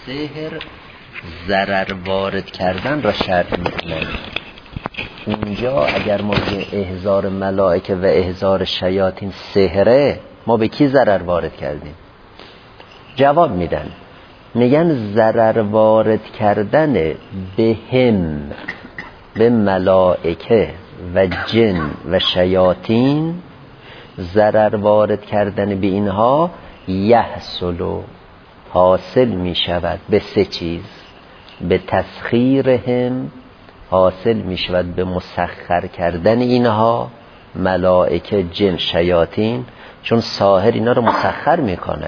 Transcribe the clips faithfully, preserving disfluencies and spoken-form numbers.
سحر ضرر وارد کردن را شرط میکنن. اونجا اگر ما به احضار ملائکه و احضار شیاطین سحره، ما به کی ضرر وارد کردیم؟ جواب میدن، میگن ضرر وارد کردن به هم، به ملائکه و جن و شیاطین، ضرر وارد کردن به اینها یحصل حاصل می شود به سه چیز: به تسخیرهم، حاصل می شود به مسخر کردن اینها، ملائکه جن شیاطین، چون ساحر اینا رو مسخر میکنه.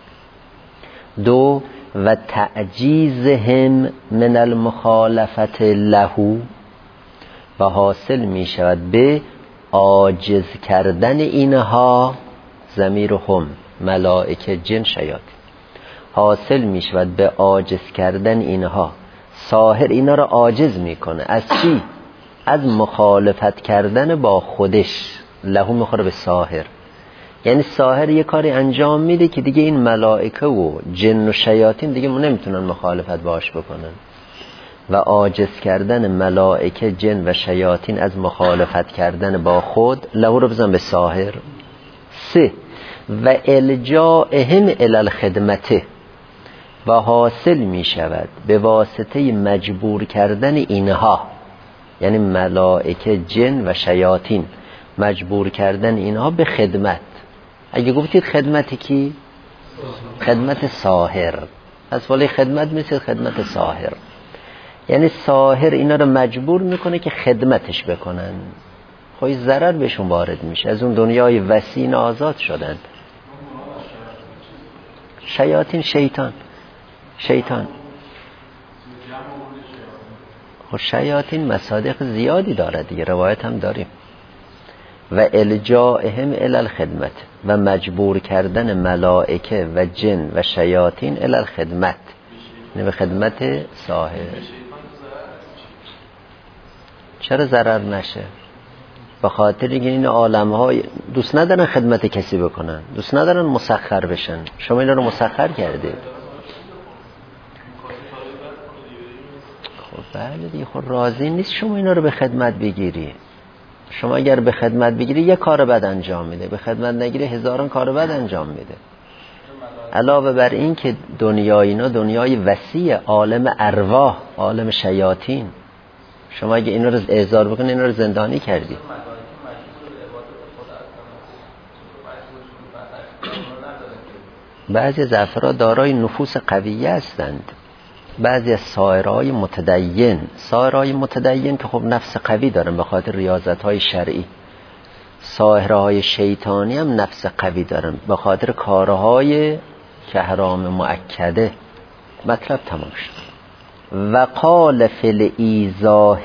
دو، و تعجیزهم من المخالفت له، و حاصل می شود به عاجز کردن اینها، ضمیر هم ملائکه جن شیاطین، حاصل می شود به عاجز کردن اینها. ساحر اینا را عاجز میکنه از چی؟ از مخالفت کردن با خودش. لهو میخوره به ساحر، یعنی ساحر یه کاری انجام میده که دیگه این ملائکه و جن و شیاطین دیگه نمیتونن مخالفت باش بکنن، و عاجز کردن ملائکه جن و شیاطین از مخالفت کردن با خود، لهو رو بزن به ساحر. سه، و الجاءهم الی الخدمته، و حاصل می شود به واسطه مجبور کردن اینها، یعنی ملائکه جن و شیاطین، مجبور کردن اینها به خدمت. اگه گفتید خدمت کی؟ خدمت ساحر. از ولی خدمت مثل خدمت ساحر، یعنی ساحر اینا رو مجبور میکنه که خدمتش بکنن. خواهی ضرر بهشون وارد میشه، از اون دنیای وسیع آزاد شدن. شیاطین شیطان شیطان خب شیاطین مصادیق زیادی داره دیگه، روایت هم داریم. و الجاءهم الی الخدمت، و مجبور کردن ملائکه و جن و شیاطین الی الخدمت، یعنی به خدمت ساحر. چرا ضرر نشه؟ به خاطر اینکه این عالم ها دوست ندارن خدمت کسی بکنن، دوست ندارن مسخر بشن. شما اینا رو مسخر کردید. خب بله دیگه، خب راضی نیست شما اینا رو به خدمت بگیری. شما اگر به خدمت بگیری یک کار بد انجام میده، به خدمت نگیری هزاران کار بد انجام میده. علاوه بر این که دنیای اینا دنیای وسیع، عالم ارواح، عالم شیاطین. شما اگه اینا رو احضار بکنی، اینا رو زندانی کردی. بعضی از افراد دارای نفوس قویه هستند، بعضی از سایرهای متدین، سایرهای متدین که خب نفس قوی دارن به خاطر ریاضت‌های شرعی. سایرهای شیطانی هم نفس قوی دارن به خاطر کارهای که حرام مؤکده. مطلب تمام شد. و قال فی الایضاح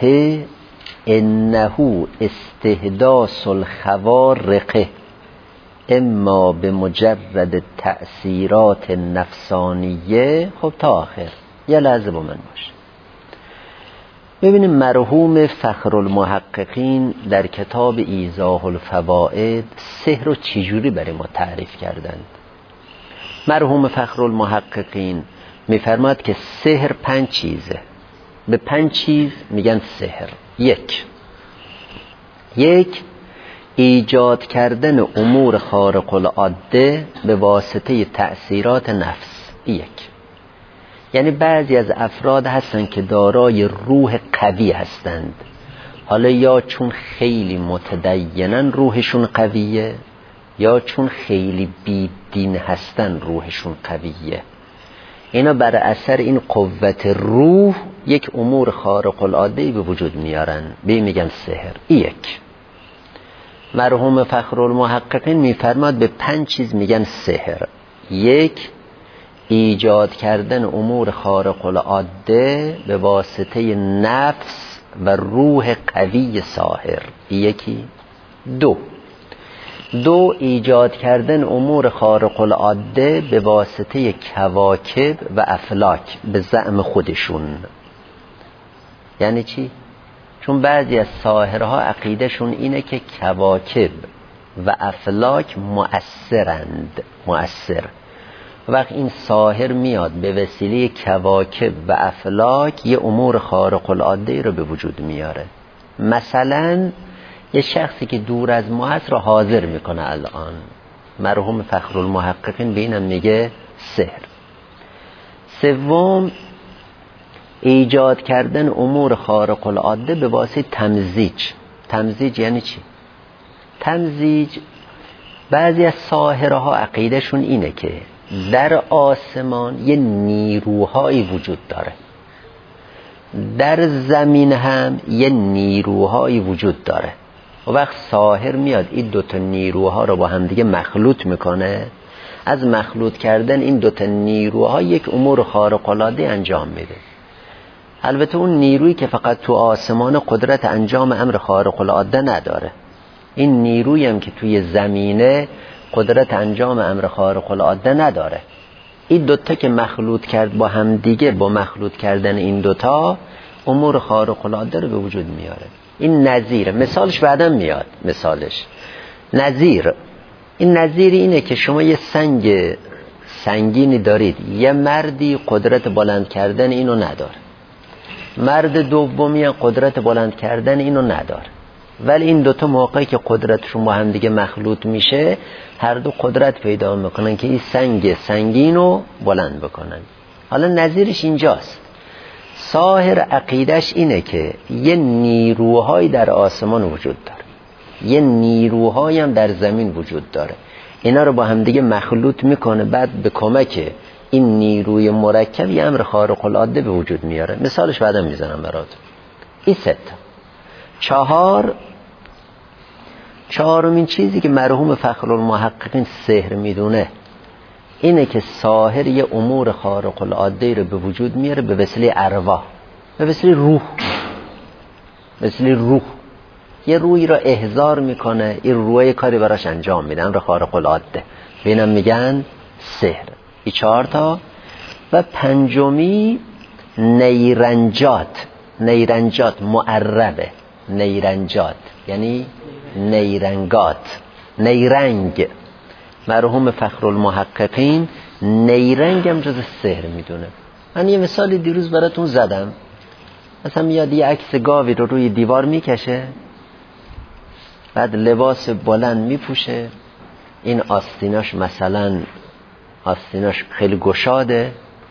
انه استحداث الخوارق اما به مجرد تأثیرات نفسانیه. خب تا آخر یه لحظه با من باش. ببینیم مرحوم فخرالمحققین در کتاب ایضاح الفوائد سحر رو چجوری برای ما تعریف کردند. مرحوم فخرالمحققین میفرماد که سحر پنج چیزه. به پنج چیز میگن سحر. یک یک ایجاد کردن امور خارق العاده به واسطه تأثیرات نفس. یک، یعنی بعضی از افراد هستند که دارای روح قوی هستند، حالا یا چون خیلی متدینن روحشون قویه، یا چون خیلی بیدین هستن روحشون قویه. اینا بر اثر این قوت روح یک امور خارق العاده به وجود میارن، به میگن سحر. یک، مرحوم فخرالمحققین میفرماد به پنج چیز میگن سحر. یک، ایجاد کردن امور خارق العاده به واسطه نفس و روح قوی ساحر. یکی. دو دو ایجاد کردن امور خارق العاده به واسطه کواکب و افلاک به زعم خودشون. یعنی چی؟ چون بعضی از ساحرها عقیدهشون اینه که کواکب و افلاک مؤثرند. مؤثر وقت این ساحر میاد به وسیله کواکب و افلاک یه امور خارق العاده رو به وجود میاره. مثلا یه شخصی که دور از ما هست رو حاضر میکنه. الان مرحوم فخرالمحققین به اینم میگه سحر. سوم، ایجاد کردن امور خارق العاده به واسطه تمزیج. تمزیج یعنی چی؟ تمزیج، بعضی از ساحرها عقیدهشون اینه که در آسمان یه نیروهایی وجود داره، در زمین هم یه نیروهایی وجود داره. و وقت ساحر میاد این دوتا نیروها رو با هم دیگه مخلوط میکنه، از مخلوط کردن این دوتا نیروها یک امور خارق العاده انجام میده. البته اون نیرویی که فقط تو آسمان قدرت انجام امر خارق العاده نداره، این نیرویی هم که توی زمینه قدرت انجام امر خارق العاده نداره. این دوتا که مخلوط کرد با هم دیگه، با مخلوط کردن این دوتا امور خارق العاده رو به وجود میاره. این نظیر، مثالش بعداً میاد. مثالش نظیر، این نظیر اینه که شما یه سنگ سنگینی دارید، یه مردی قدرت بلند کردن اینو نداره، مرد دومی قدرت بلند کردن اینو نداره، ولی این دوتا موقعی که قدرتشون با هم دیگه مخلوط میشه هر دو قدرت پیدا میکنن که این سنگ سنگینو بلند بکنن. حالا نظیرش اینجاست. ساحر عقیدش اینه که یه نیروهایی در آسمان وجود داره، یه نیروهایی هم در زمین وجود داره، اینا رو با هم دیگه مخلوط میکنه، بعد به کمک این نیروی مرکب یه امر خارق العاده به وجود میاره. مثالش بعدا میزنم براتون. این سه تا. چهار، چهارمین چیزی که مرحوم فخرالمحققین سحر میدونه اینه که ساحر یه امور خارق العاده رو به وجود میاره به وسیله ارواح، به وسیله روح. به وسیله روح یه روحی را احضار میکنه، این روح کاری براش انجام میده، امر خارق العاده. بینم میگن سحر. این چهار تا. و پنجمی نیرنجات. نیرنجات معربه. نیرنجات یعنی نیرنگات، نیرنگ. مرحوم فخرالمحققین نیرنگ هم جز سحر میدونه. من یه مثالی دیروز براتون زدم. مثلا میاد یه عکس گاوی رو روی دیوار میکشه، بعد لباس بلند میپوشه، این آستیناش مثلا آستیناش خیلی گشاده،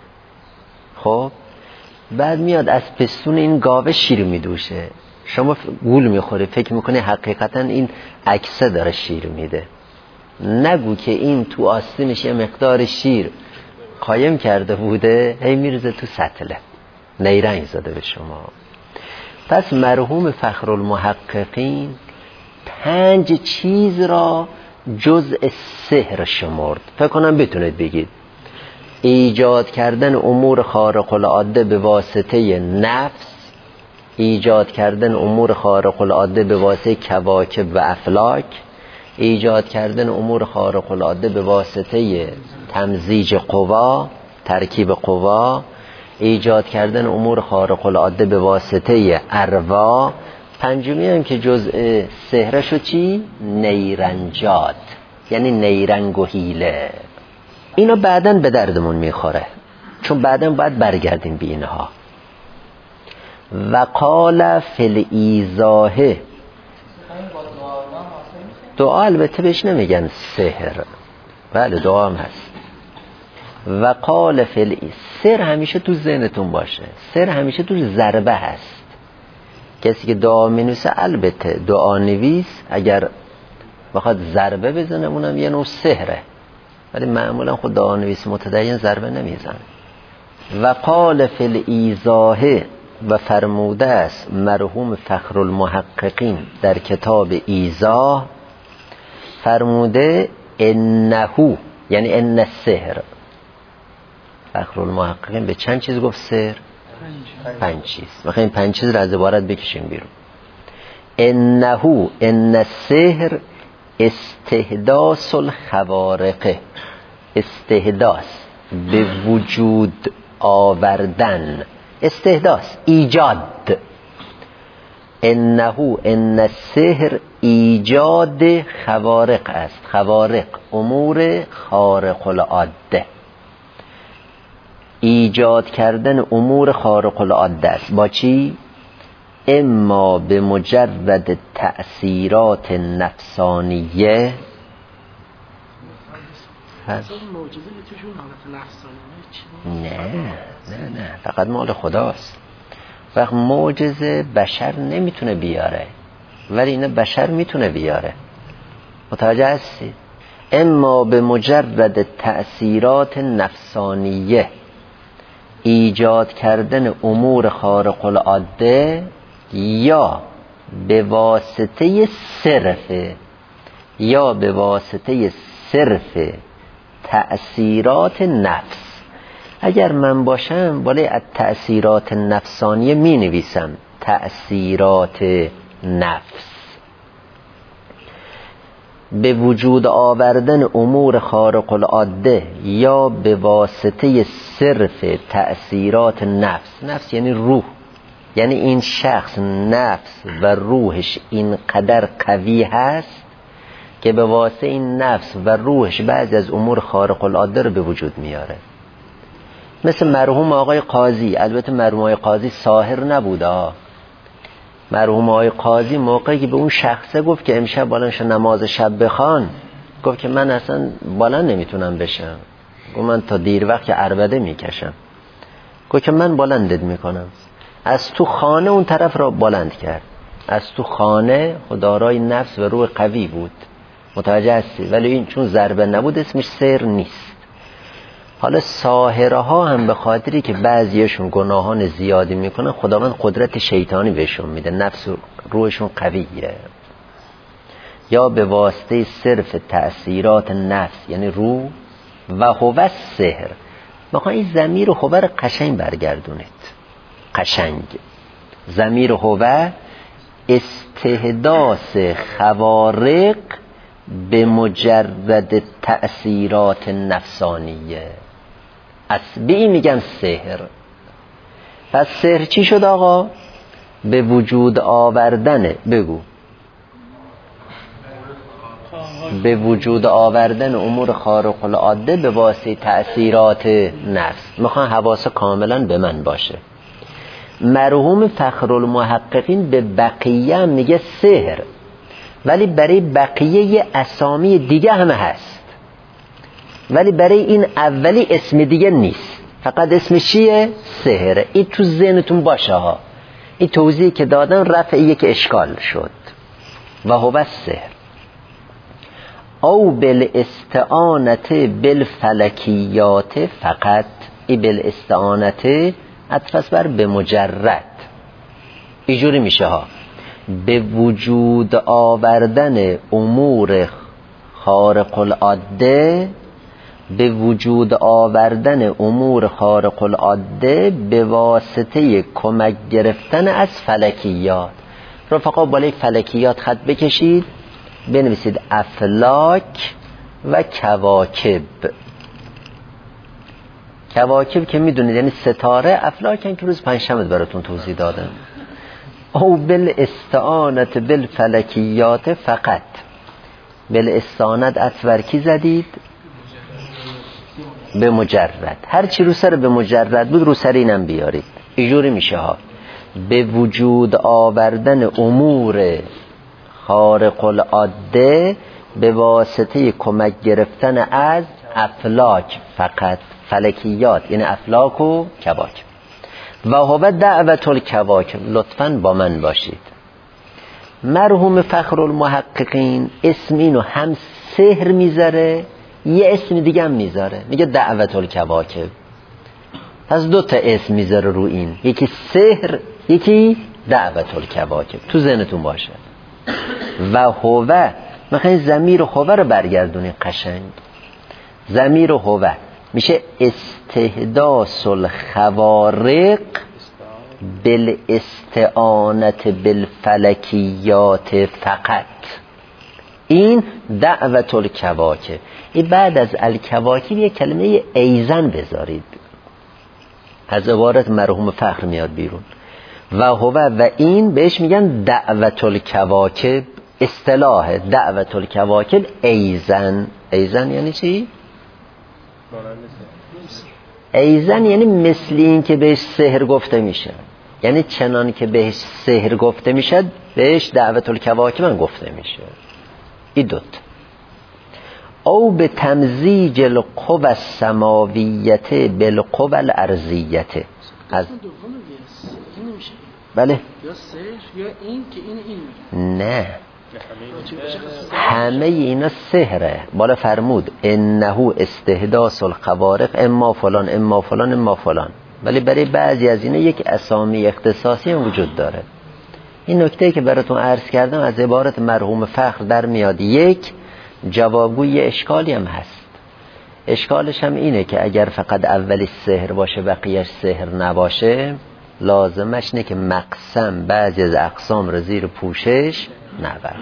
خب بعد میاد از پستون این گاوه شیر میدوشه. شما گول میخوره، فکر میکنه حقیقتا این عکسه داره شیر میده. نگو که این تو آستینش یه مقدار شیر قایم کرده بوده، هی میرزه تو سطله، نیرنگ زده به شما. پس مرحوم فخرالمحققین پنج چیز را جزء سحر شمرد. فکر کنم بتونید بگید. ایجاد کردن امور خارق العاده به واسطه نفس، ایجاد کردن امور خارق العاده به واسطه کواکب و افلاک، ایجاد کردن امور خارق العاده به واسطه تمزیج قوا، ترکیب قوا، ایجاد کردن امور خارق العاده به واسطه ارواح. پنجمی هم که جزء سحرشو چی؟ نیرنجات، یعنی نیرنگ و حیله. اینا بعداً به دردمون میخوره، چون بعداً باید برگردیم به اینها. وقال فی الایضاح، دعا البته بهش نمیگن سحر، بله دعا هم هست. وقال فی الایضاح، سر همیشه تو ذهنتون باشه، سر همیشه تو ضربه هست. کسی که دعا مینویسه البته دعا نویس اگر بخواد ضربه بزنه اونم یه نوع سحره، ولی معمولا خود دعا نویس متدین ضربه نمیزنه. وقال فی الایضاح، و فرموده است مرحوم فخرالمحققین در کتاب ایضاح، فرموده انهو یعنی ان السحر. فخرالمحققین به چند چیز گفت سحر؟ پنج, پنج چیز. میخوایم پنج چیز را از عبارت بکشیم بیرون. انهو ان السحر استحداث الخوارق، استحداث به وجود آوردن، استحداث ایجاد. انهو ان السحر ایجاد خوارق است. خوارق امور خارق العاده. ایجاد کردن امور خارق العاده است. با چی؟ اما به مجرد تأثیرات نفسانیه. نه نه نه فقط مال خداست. وقت معجزه بشر نمیتونه بیاره ولی اینه بشر میتونه بیاره. متوجه هستی؟ اما به مجرد تأثیرات نفسانیه، ایجاد کردن امور خارق العاده، یا به واسطه صرف یا به واسطه صرف تأثیرات نفس. اگر من باشم بالای از تأثیرات نفسانیه می نویسم تأثیرات نفس. به وجود آوردن امور خارق العاده یا به واسطه صرف تأثیرات نفس. نفس یعنی روح، یعنی این شخص نفس و روحش اینقدر قوی هست که به واسطه این نفس و روحش بعضی از امور خارق العاده رو به وجود میاره. مثل مرحوم آقای قاضی. البته مرحوم آقای قاضی ساحر نبوده. مرحوم آقای قاضی موقعی که به اون شخصه گفت که امشب بلند نماز شب بخوان، گفت که من اصلا بلند نمیتونم بشم. گفت من تا دیر وقت که عربده میکشم. گفت که من بلندت میکنم. از تو خانه اون طرف را بلند کرد. از تو خانه خدارای نفس و روح قوی بود. متوجه هستی؟ ولی این چون ضربه نبود اسمش سحر نیست. حالا ساحره ها هم به خاطری که بعضیشون گناهان زیادی میکنن خداوند قدرت شیطانی بهشون میده، نفس و روحشون قویه. یا به واسطه صرف تأثیرات نفس یعنی روح و هو سحر. میخوان این ضمیر و هو قشنگ برگردونید. قشنگ ضمیر هو استحداث خوارق به مجرد تأثیرات نفسانیه. از به این میگن سحر. پس سحر چی شد آقا؟ به وجود آوردن، بگو، به وجود آوردن امور خارق العاده به واسطه تأثیرات نفس. میخوان حواس کاملا به من باشه. مرحوم فخرالمحققین به بقیه هم میگه سحر، ولی برای بقیه اسامی دیگه هم هست، ولی برای این اولی اسم دیگه نیست، فقط اسمش چیه؟ سحر. این تو ذهنتون باشه ها. این توضیحی که دادن رفع یک اشکال شد. و هو سحر او بالاستعانت بالفلکیات فقط. ای بالاستعانت عطف بر به مجرد. اینجوری میشه ها. به وجود آوردن امور خارق العاده، به وجود آوردن امور خارق العاده به واسطه کمک گرفتن از فلکیات. رفقا بالای فلکیات خط بکشید، بنویسید افلاک و کواکب. کواکب که میدونید یعنی ستاره، افلاک هم که روز پنجشنبه براتون توضیح دادم. او بالاستعانت بالفلکیات فقط. بالاستعانت اطور کی زدید؟ به مجرد. هر چی رو سر به مجرد بود رو سر اینم بیارید. اینجوری میشه ها. به وجود آوردن امور خارق العاده به واسطه کمک گرفتن از افلاک فقط. فلکیات یعنی افلاک و کواکب. و هو دعوت الکواکب. لطفاً با من باشید. مرحوم فخرالمحققین اسم اینو هم سحر میذاره، یه اسم دیگه هم میذاره، میگه دعوت الکواکب. پس دو تا اسم میذاره رو این، یکی سحر یکی دعوت الکواکب. تو ذهنتون باشه. و هو میخواین ضمیر هو رو برگردونی قشنگ. ضمیر هو میشه استحداث الخوارق بالاستعانت بالفلکیات فقط. این دعوت الکواکب. این بعد از الکواکب یه کلمه ایزن بذارید، از عبارت مرحوم فخر میاد بیرون. و هو و این بهش میگن دعوت الکواکب. اصطلاح دعوت الکواکب ایزن. ایزن یعنی چی؟ ایزن یعنی مثل این که بهش سحر گفته میشه، یعنی چنان که بهش سحر گفته میشه بهش دعوت الکواکب هم گفته میشه. این دوت. او به تمزیج القوى السماویت بالقوى الارضیت. از بله یا سحر یا این که این این نه همه اینا سحره. بالا فرمود انه استحداث الخوارق اما فلان اما فلان اما فلان، ولی برای بعضی از اینا یک اسامی اختصاصی هم وجود داره. این نکته که براتون عرض کردم از عبارت مرحوم فخر در میاد. یک جوابگوی اشکالی هم هست. اشکالش هم اینه که اگر فقط اولی سحر باشه بقیهش سحر نباشه، لازمش نه که مقسم بعضی از اقسام رو زیر پوشش نبره.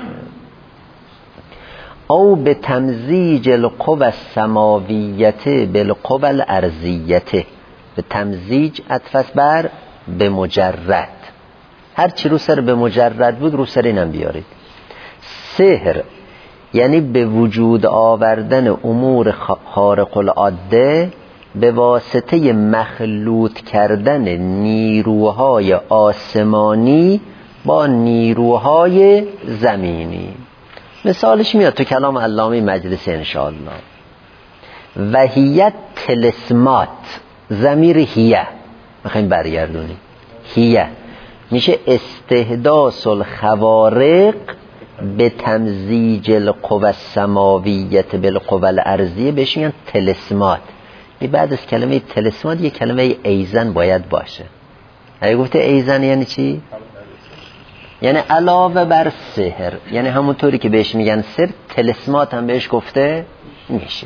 او به تمزیج القوى السماویت بالقوى الارضیت. به تمزیج عطف بر به مجرد، هر چی رو سر به مجرد بود رو سر اینم بیارید. سحر یعنی به وجود آوردن امور خارق العاده به واسطه مخلوط کردن نیروهای آسمانی با نیروهای زمینی. مثالش میاد تو کلام علامه مجلسی انشاءالله. وحیت تلسمات، ضمیر هیه میخوایم برگردونیم، هیه میشه استحداث الخوارق به تمزیج القوى السماویت بالقوى الارضیه، بهش میگن تلسمات. بعد از کلمه تلسمات یک کلمه ایزن باید باشه. اگه گفته ایزن یعنی چی؟ یعنی علاوه بر سحر، یعنی همونطوری که بهش میگن سحر، تلسمات هم بهش گفته میشه.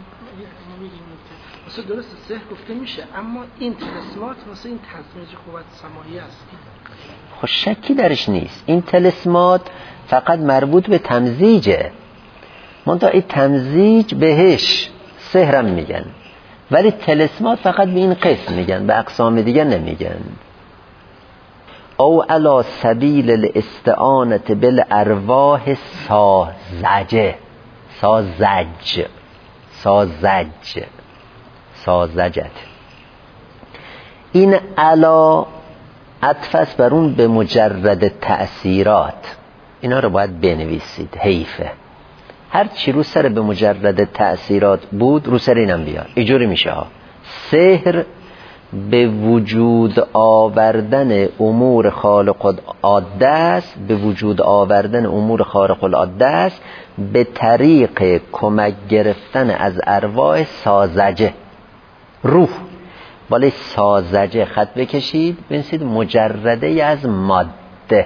اصلا درست سحر گفته میشه، اما این تلسمات واسه این تمزیج قوت سماوی است. خب شکی درش نیست. این تلسمات فقط مربوط به تمزیجه، منتها این تمزیج بهش سحرم میگن، ولی تلسمات فقط به این قسم میگن، به اقسام دیگه نمیگن. او علی سبیل الاستعانة بالارواح سازجه، سازج سازج سازجت. این علا عطف بر اون به مجرد تأثیرات. اینا رو باید بنویسید، حیفه. هر چی رو سر به مجرد تأثیرات بود رو سر اینم بیار. اینجوری میشه ها. سحر به وجود آوردن امور خارق العاده است، به وجود آوردن امور خارق العاده است به طریق کمک گرفتن از ارواح سازجه، روح. بالای سازجه خط بکشید بنویسید مجرده از ماده،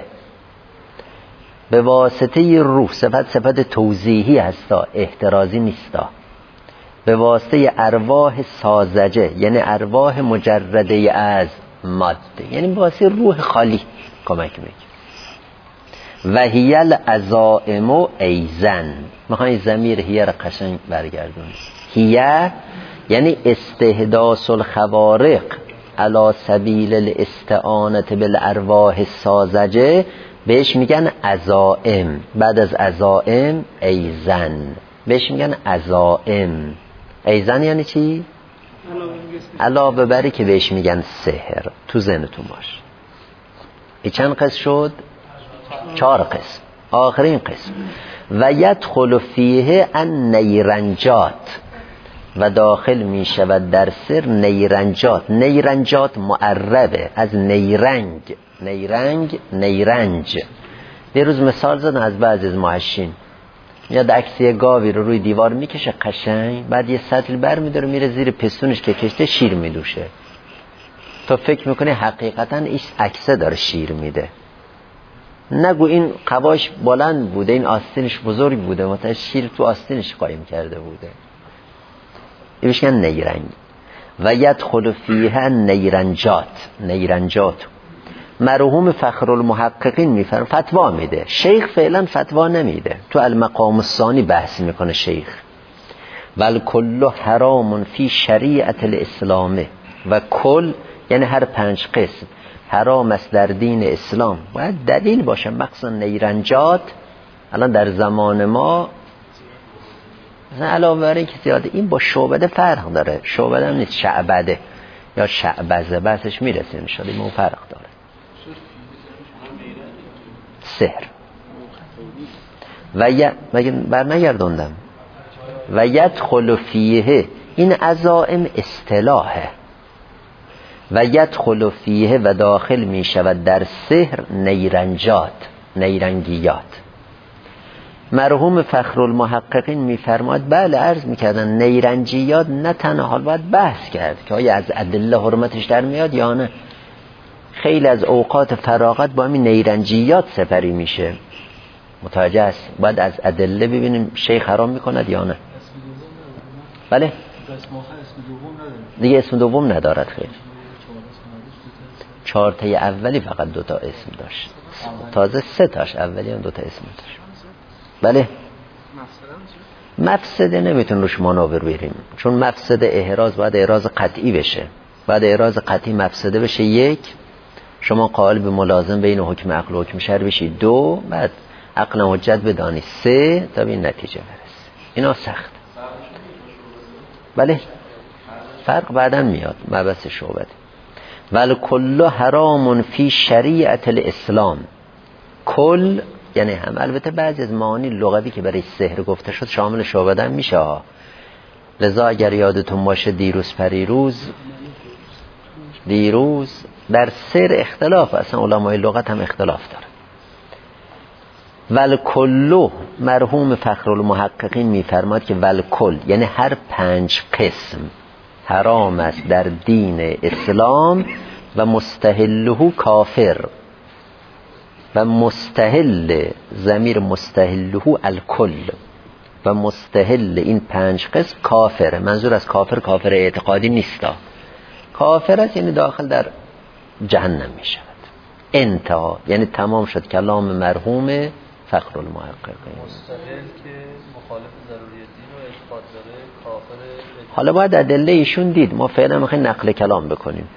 به واسطه روح. صفت صفت توضیحی هستا، احترازی نیستا. به واسطه ارواح سازجه یعنی ارواح مجرده از ماده، یعنی به واسطه روح خالی کمک میکنه. و هی العزائم ایزن. میخوایی ضمیر هی را قشنگ برگردونید. هی یعنی استحداث الخوارق علی سبیل الاستعانة بالارواح سازجه، بهش میگن عزائم. بعد از عزائم ایزن، بهش میگن عزائم. ایزن یعنی چی؟ علاوه بری که بهش میگن سحر. تو ذهنتون باش. این چند قسم شد؟ چهار قسم. آخرین قسم و یدخل فیه النیرنجات، و داخل می شود در سر نیرنجات. نیرنجات معربه از نیرنگ، نیرنگ نیرنج. یه روز مثال زدن از بعضی از محشین، میاد عکسی گاوی رو روی دیوار میکشه قشنگ، بعد یه سطل بر میداره میره زیر پستونش که کشته شیر میدوشه. تو فکر میکنه حقیقتا این عکسه داره شیر میده. نگو این قباش بلند بوده، این آستینش بزرگ بوده، مثلا شیر تو آستینش قایم کرده بوده. این بشکن نیرنگ. و یدخل فیها نیرنجات، نیرنجات. مرحوم فخر المحققین میفرم فتوا میده، شیخ فعلا فتوا نمیده، تو المقام الثانی بحث میکنه شیخ. ول کل حرام فی شریعت الاسلام، و کل یعنی هر پنج قسم حرام است در دین اسلام. باید دلیل باشه. مخصوصا نیرنجات الان در زمان ما مثلا علاوه بر این که زیاده، این با شعبده فرق داره. شعبده هم نیست، شعبده. یا شعبزه، بحثش میرسه انشاءالله. این فرق داره. سحر و ی... مگه بر نگردوندم و یدخل فیه، این عزائم اصطلاحه. و یدخل فیه و داخل می شود در سحر نیرنجات، نیرنگیات. مرحوم فخرالمحققین میفرماد بله عرض میکردن نیرنجیات نه تنها حال باید بحث کرد که آیا از ادله حرمتش در میاد یا نه. خیلی از اوقات فراغت با همین نیرنجیات سپری میشه. متوجه است؟ باید از ادله ببینیم شیخ حرام میکند یا نه. بله دیگه اسم دوم ندارد. خیلی چهارتای اولی فقط دوتا اسم داشت، تازه سه تاش اولی هم دوتا اسم داشت. بله مفسده نمیتون روش مناور بریم، چون مفسده احراز باید احراز قطعی بشه. بعد احراز قطعی مفسده بشه یک، شما قائل به ملازم بین حکم عقل و حکم شرع بشی دو، بعد عقل حجت بدانی سه، تا به این نتیجه برس. اینا سخت. بله فرق بعداً میاد مبحث شعبت. ول کل حرام فی شریعت الاسلام. کل یعنی هم، البته بعضی از معانی لغوی که برای سحر گفته شد شامل شعبدن میشه ها. لذا اگر یادتون باشه دیروز پریروز دیروز در سر اختلاف، اصلا علمای لغت هم اختلاف داره. ول کلو، مرحوم فخرالمحققین میفرماد که ول کل یعنی هر پنج قسم حرام است در دین اسلام و مستحله کافر. و مستحل، ضمیر مستحله الکل، و مستحل این پنج قسم کافر. منظور از کافر کافر اعتقادی نیستا، کافر است یعنی داخل در جهنم می شود. انتها یعنی تمام شد کلام مرحوم فخرالمحققین. مستحل که مخالف ضروریت دین و اعتقاد داره کافر. حالا باید ادله ایشون دید، ما فعلا میخوایم نقل کلام بکنیم.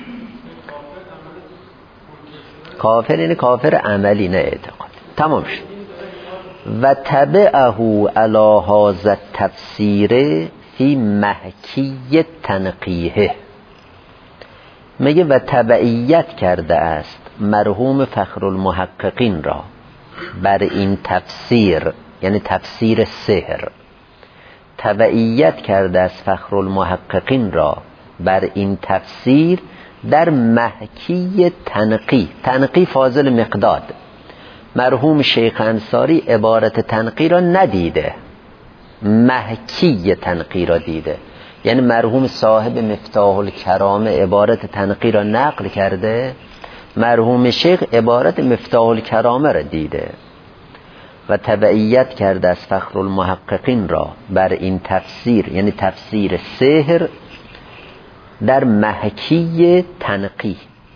کافر یعنی کافر عملی نه اعتقاد. تمام شد. و تبعه علی هذا التفسیر فی محکی تنقیه. میگه و تبعیت کرده است مرحوم فخرالمحققین را بر این تفسیر، یعنی تفسیر سحر. تبعیت کرده است فخرالمحققین را بر این تفسیر در محکی تنقی. تنقی فاضل مقداد. مرحوم شیخ انصاری عبارت تنقی را ندیده، محکی تنقی را دیده. یعنی مرحوم صاحب مفتاح الکرامه عبارت تنقی را نقل کرده، مرحوم شیخ عبارت مفتاح الکرامه را دیده. و تبعیت کرده از فخرالمحققین را بر این تفسیر، یعنی تفسیر سحر، در محکی تنقی.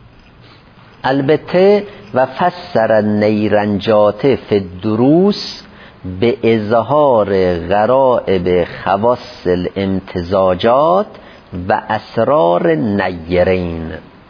البته و فسر نیرنجات فی الدروس به اظهار غرائب خواص الامتزاجات و اسرار نیرین.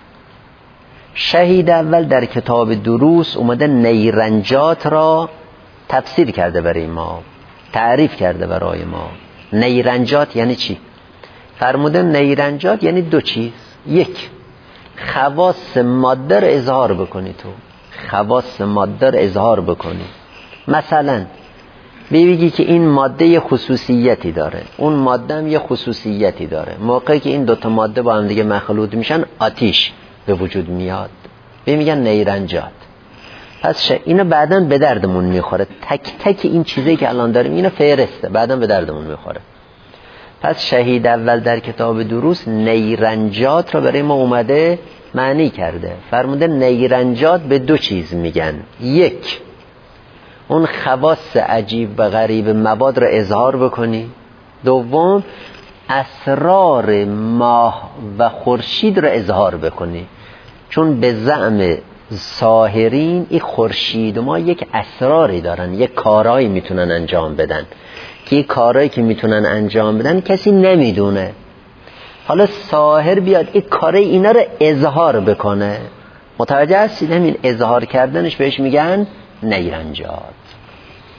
شهید اول در کتاب دروس اومده نیرنجات را تفسیر کرده برای ما، تعریف کرده برای ما. نیرنجات یعنی چی؟ فرموده نیرنجات یعنی دو چیز. یک، خواص ماده را اظهار بکنی، تو خواص ماده را اظهار بکنی. مثلا بگی که این ماده یه خصوصیتی داره، اون ماده هم یه خصوصیتی داره. موقعی که این دوتا ماده با هم دیگه مخلوط میشن آتیش به وجود میاد، به میگن نیرنجات. پس اینا بعداً به دردمون میخوره. تک تک این چیزایی که الان داریم اینا فهرسته، بعداً به دردمون میخوره. پس شهید اول در کتاب دروس نیرنجات را برای ما اومده معنی کرده. فرموده نیرنجات به دو چیز میگن. یک، اون خواص عجیب و غریب مواد را اظهار بکنی. دوم، اسرار ماه و خورشید را اظهار بکنی. چون به زعم ساحرین این خورشید ما یک اسراری دارن، یک کارایی میتونن انجام بدن که این کارایی که میتونن انجام بدن کسی نمیدونه. حالا ساحر بیاد این کارای اینا رو اظهار بکنه. متوجه هستید؟ همین اظهار کردنش بهش میگن نیرنجات.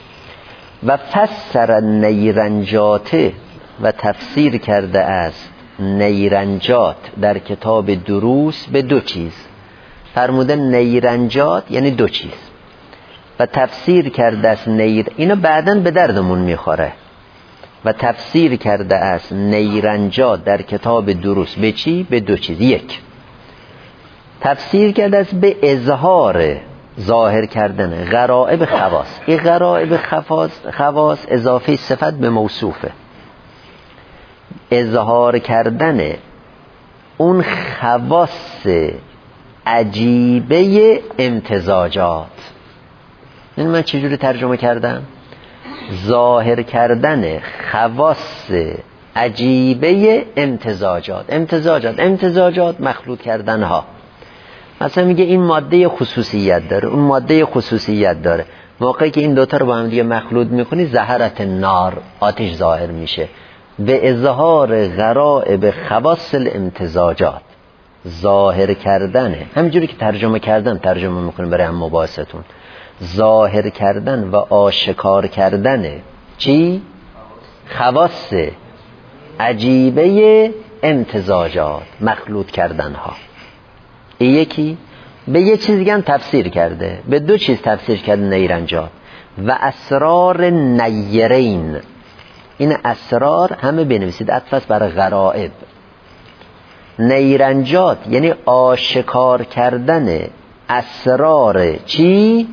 و فسر نیرنجات، و تفسیر کرده است نیرنجات در کتاب دروس به دو چیز. فرموده نیرنجات یعنی دو چیز و تفسیر کرده است نیر، اینا بعداً به دردمون میخوره. و تفسیر کرده است نیرنجات در کتاب دروس به چی؟ به دو چیز. یک، تفسیر کرده است به اظهار، ظاهر کردن غرائب خواص. این غرائب خواص خواص اضافه صفت به موصوفه، اظهار کردن اون خواص عجیبه امتزاجات. این من چجوری ترجمه کردم؟ ظاهر کردن خواص عجیبه امتزاجات. امتزاجات امتزاجات مخلوط کردن ها. مثلا میگه این ماده خصوصیت داره، اون ماده خصوصیت داره. موقعی که این دوتا رو با هم دیگه مخلوط میکنی زهرت نار، آتش ظاهر میشه. به اظهار غرائب خواص الامتزاجات، ظاهر کردن، همینجوری که ترجمه کردم ترجمه میکنیم برای هم مباحثتون. ظاهر کردن و آشکار کردن چی؟ خواص عجیبه امتزاجات، مخلوط کردن ها. این یکی. به یه چیز دیگه هم تفسیر کرده، به دو چیز تفسیر کرده نیرنجات. و اسرار نیرین، این اسرار همه بنویسید، عطف بر غرائب. نیرنجات یعنی آشکار کردن اسرار چی؟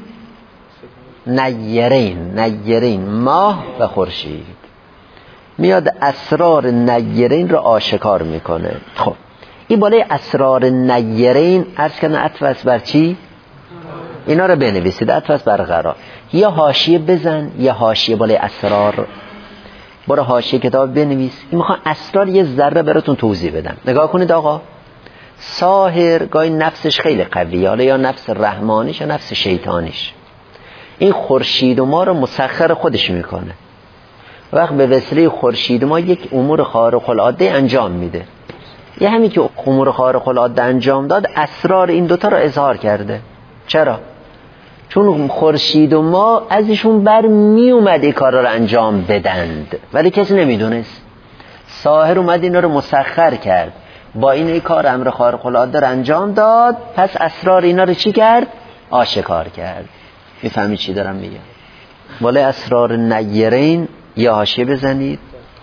نیرین. نیرین ماه و خورشید، میاد اسرار نیرین رو آشکار میکنه. خب این بالای اسرار نیرین عرض کردن عطف بر چی؟ اینا رو بنویسید، عطف بر غرا. یا حاشیه بزن یا حاشیه بالای اسرار، برو حاشیه کتاب بنویس. این میخوام اسرار یه ذره براتون توضیح بدم. نگاه کنید آقا، ساحر گاهی نفسش خیلی قویه، حالا یا نفس رحمانیش یا نفس شیطانیش. این خورشید و ما رو مسخر خودش میکنه. وقت به وسیله خورشید ما یک امور خارق العاده انجام میده. یه همین که امور خارق العاده انجام داد، اسرار این دوتا رو اظهار کرده. چرا؟ چون خورشید و ما ازشون بر می اومد این کار رو انجام بدند، ولی کسی نمیدونست. ساحر اومد اینا رو مسخر کرد، با این ای کار امر خارق العاده رو انجام داد، پس اسرار اینا رو چی کرد؟ آشکار کرد. میفهمی چی دارم میگم؟ بالای اسرار نیرین یا حاشیه بزنید.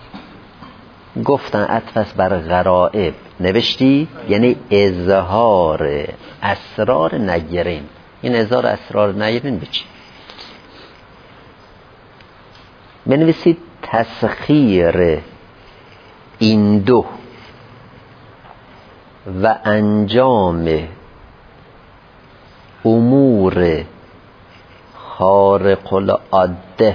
گفتن عطف بر غرائب نوشتی، یعنی اظهار اسرار نیرین. این اظهار اسرار نیرین به چی؟ بنویسید تسخیر این دو و انجام امور خارق العاده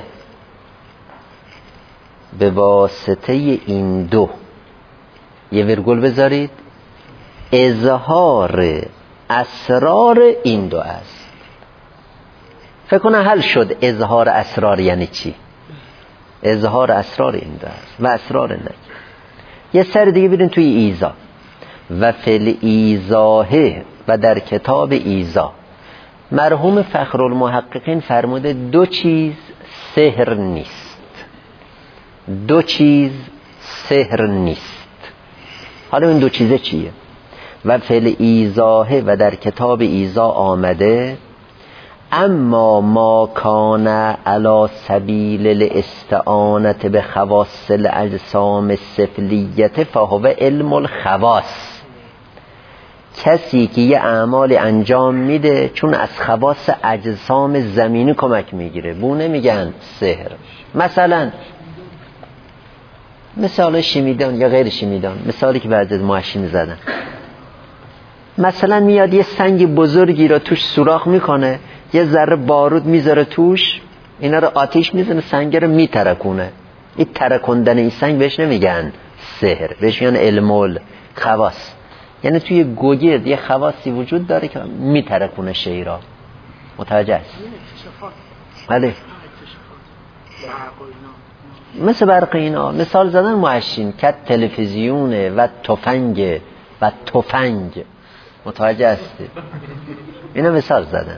به واسطه این دو، یه ورگل بذارید، اظهار اسرار این دو است. فکر کنم حل شد. اظهار اسرار یعنی چی؟ اظهار اسرار این دو است و اسرار نه. یه سر دیگه بیرین توی ایزا. و فل ایزاهه، و در کتاب ایزا مرحوم فخرالمحققین فرموده دو چیز سحر نیست. دو چیز سحر نیست. حالا این دو چیزه چیه؟ و فل ایزاهه، و در کتاب ایزا آمده اما ما کان علی سبیل الاستعانت به خواص الاجسام السفلیت فهو علم الخواص. کسی که یه اعمال انجام میده چون از خواص اجسام زمینی کمک میگیره، بونه میگن سحر. مثلا مثال شیمیدان یا غیر شیمیدان، مثالی که بعد از ماشین زدن، مثلا میاد یه سنگ بزرگی رو توش سوراخ میکنه، یه ذره بارود میذاره توش، اینا رو آتیش میزنه، سنگ رو میترکونه. این ترکوندن این سنگ بهش نمیگن سحر، بهش میگن علم الخواص. یعنی توی گوگرد یه خواصی وجود داره که میترکونه شی را. متوجه است؟ بله. مثل برق اینا. مثال زدن موحشین کت تلویزیونه و تفنگ و تفنگ. متوجه هستی؟ اینا مثال زدن.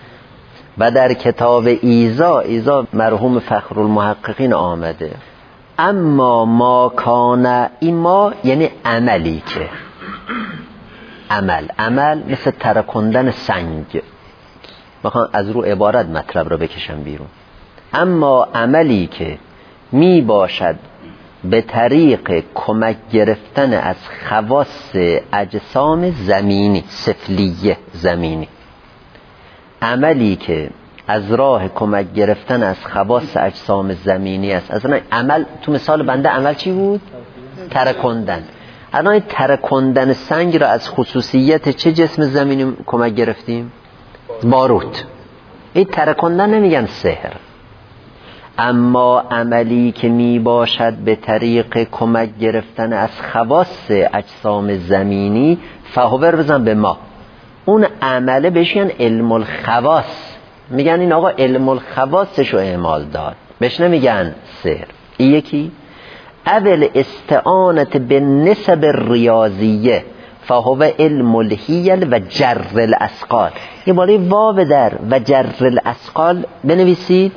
و در کتاب ایزا، ایزا مرحوم فخرالمحققین آمده اما ما کان، این ما یعنی عملی که عمل عمل مثل ترکندن سنگ، میخوام از رو عبارت مطلب رو بکشم بیرون. اما عملی که می باشد به طریق کمک گرفتن از خواص اجسام زمینی، سفلیه زمینی، عملی که از راه کمک گرفتن از خواص اجسام زمینی است. از عمل تو مثال بنده عمل چی بود؟ ترکندن. الان ترکندن سنگ را از خصوصیت چه جسم زمینی کمک گرفتیم؟ باروت. این ترکندن نمیگن سحر. اما عملی که می باشد به طریق کمک گرفتن از خواص اجسام زمینی، فهوبر بزن به ما، اون عمله بهش میگن علم الخواص. میگن این آقا علم الخواصشو اعمال داد، بهش نمیگن سحر. این یکی. اول استعانت به نسب ریاضیه فهو علم الحیل و جر الاسقال. یه بالای واو در و جر الاسقال بنویسید،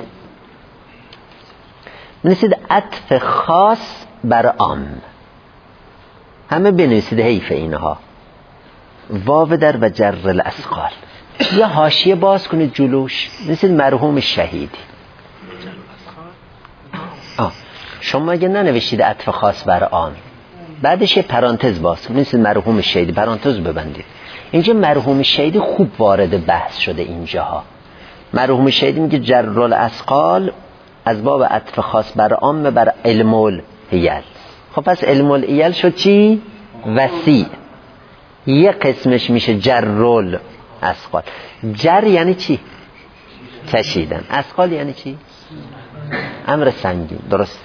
بنویسید عطف خاص بر عام، همه بنویسید، حیف اینها. واو در و جر الاسقال. یا حاشیه باز کنید جلوش، بنویسید مرحوم شهیدی. آه. شما اگه ننوشید عطف خاص بر عام، بعدش یه پرانتز باز کنید مرحوم شهیدی، پرانتز ببندید. اینجا مرحوم شهیدی خوب وارد بحث شده اینجاها. مرحوم شهیدی میگه جر الاسقال از باب عطف خاص بر عام بر علم الحیل. خب پس علم الحیل شد چی؟ وسیع. یه قسمش میشه جر الاسقال. جر یعنی چی؟ کشیدن. اسقال یعنی چی؟ امر سنگین. درست.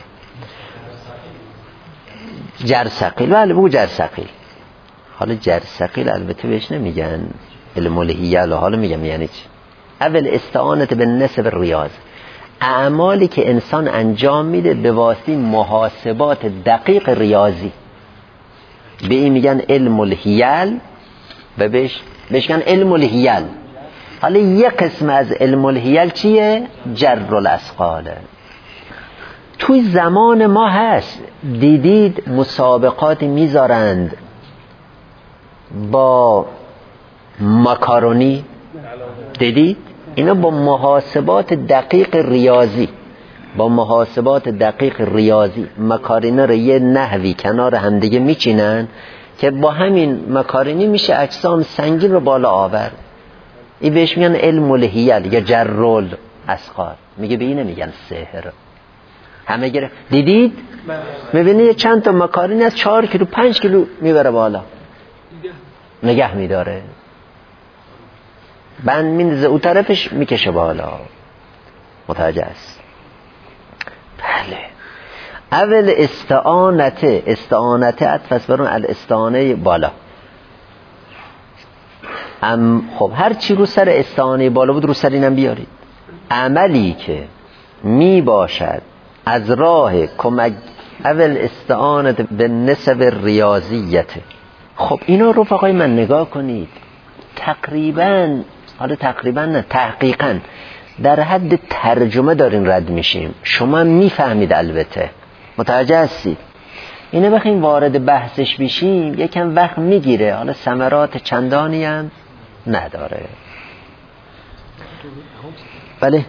جر ثقیل. بله بگو جر ثقیل. حالا جر ثقیل البته بهش نمیگن علم الحیل، حالا میگم یعنی چی. اول استعانت به نسب ریاض، اعمالی که انسان انجام میده به واسطه محاسبات دقیق ریاضی، به این میگن علم الحیل و بهش بهش میگن علم الحیل. حالا یک قسم از علم الحیل چیه؟ جر الاسقاله. توی زمان ما هست، دیدید مسابقاتی میذارند با ماکارونی، دیدید؟ اینا با محاسبات دقیق ریاضی، با محاسبات دقیق ریاضی مکارینه رو یه نحوی کنار همدیگه میچینن که با همین مکارینی میشه اجسام سنگین رو بالا آورد. این بهش میگن علم الحیل یا جر الاسقال. میگه به اینه میگن سحر. همه گره دیدید؟ میبینی چند تا مکارینی از چهار کیلو پنج کیلو میبره بالا، نگه میداره، بند میندازه او طرفش میکشه بالا. متوجه است؟ بله. اول استعانت، استعانت عطف بر اون الاستعانه بالا. ام خب هر چی رو سر استعانه بالا بود رو سر اینم بیارید. عملی که می باشد از راه کمک، اول استعانت به نسب ریاضیت. خب اینا رفقای من نگاه کنید، تقریباً، حالا تقریباً نه تحقیقاً در حد ترجمه داریم رد میشیم. شما میفهمید البته، متوجه هستید. اینه بخیم وارد بحثش بشیم یکم وقت میگیره، حالا ثمرات چندانی هم نداره. بله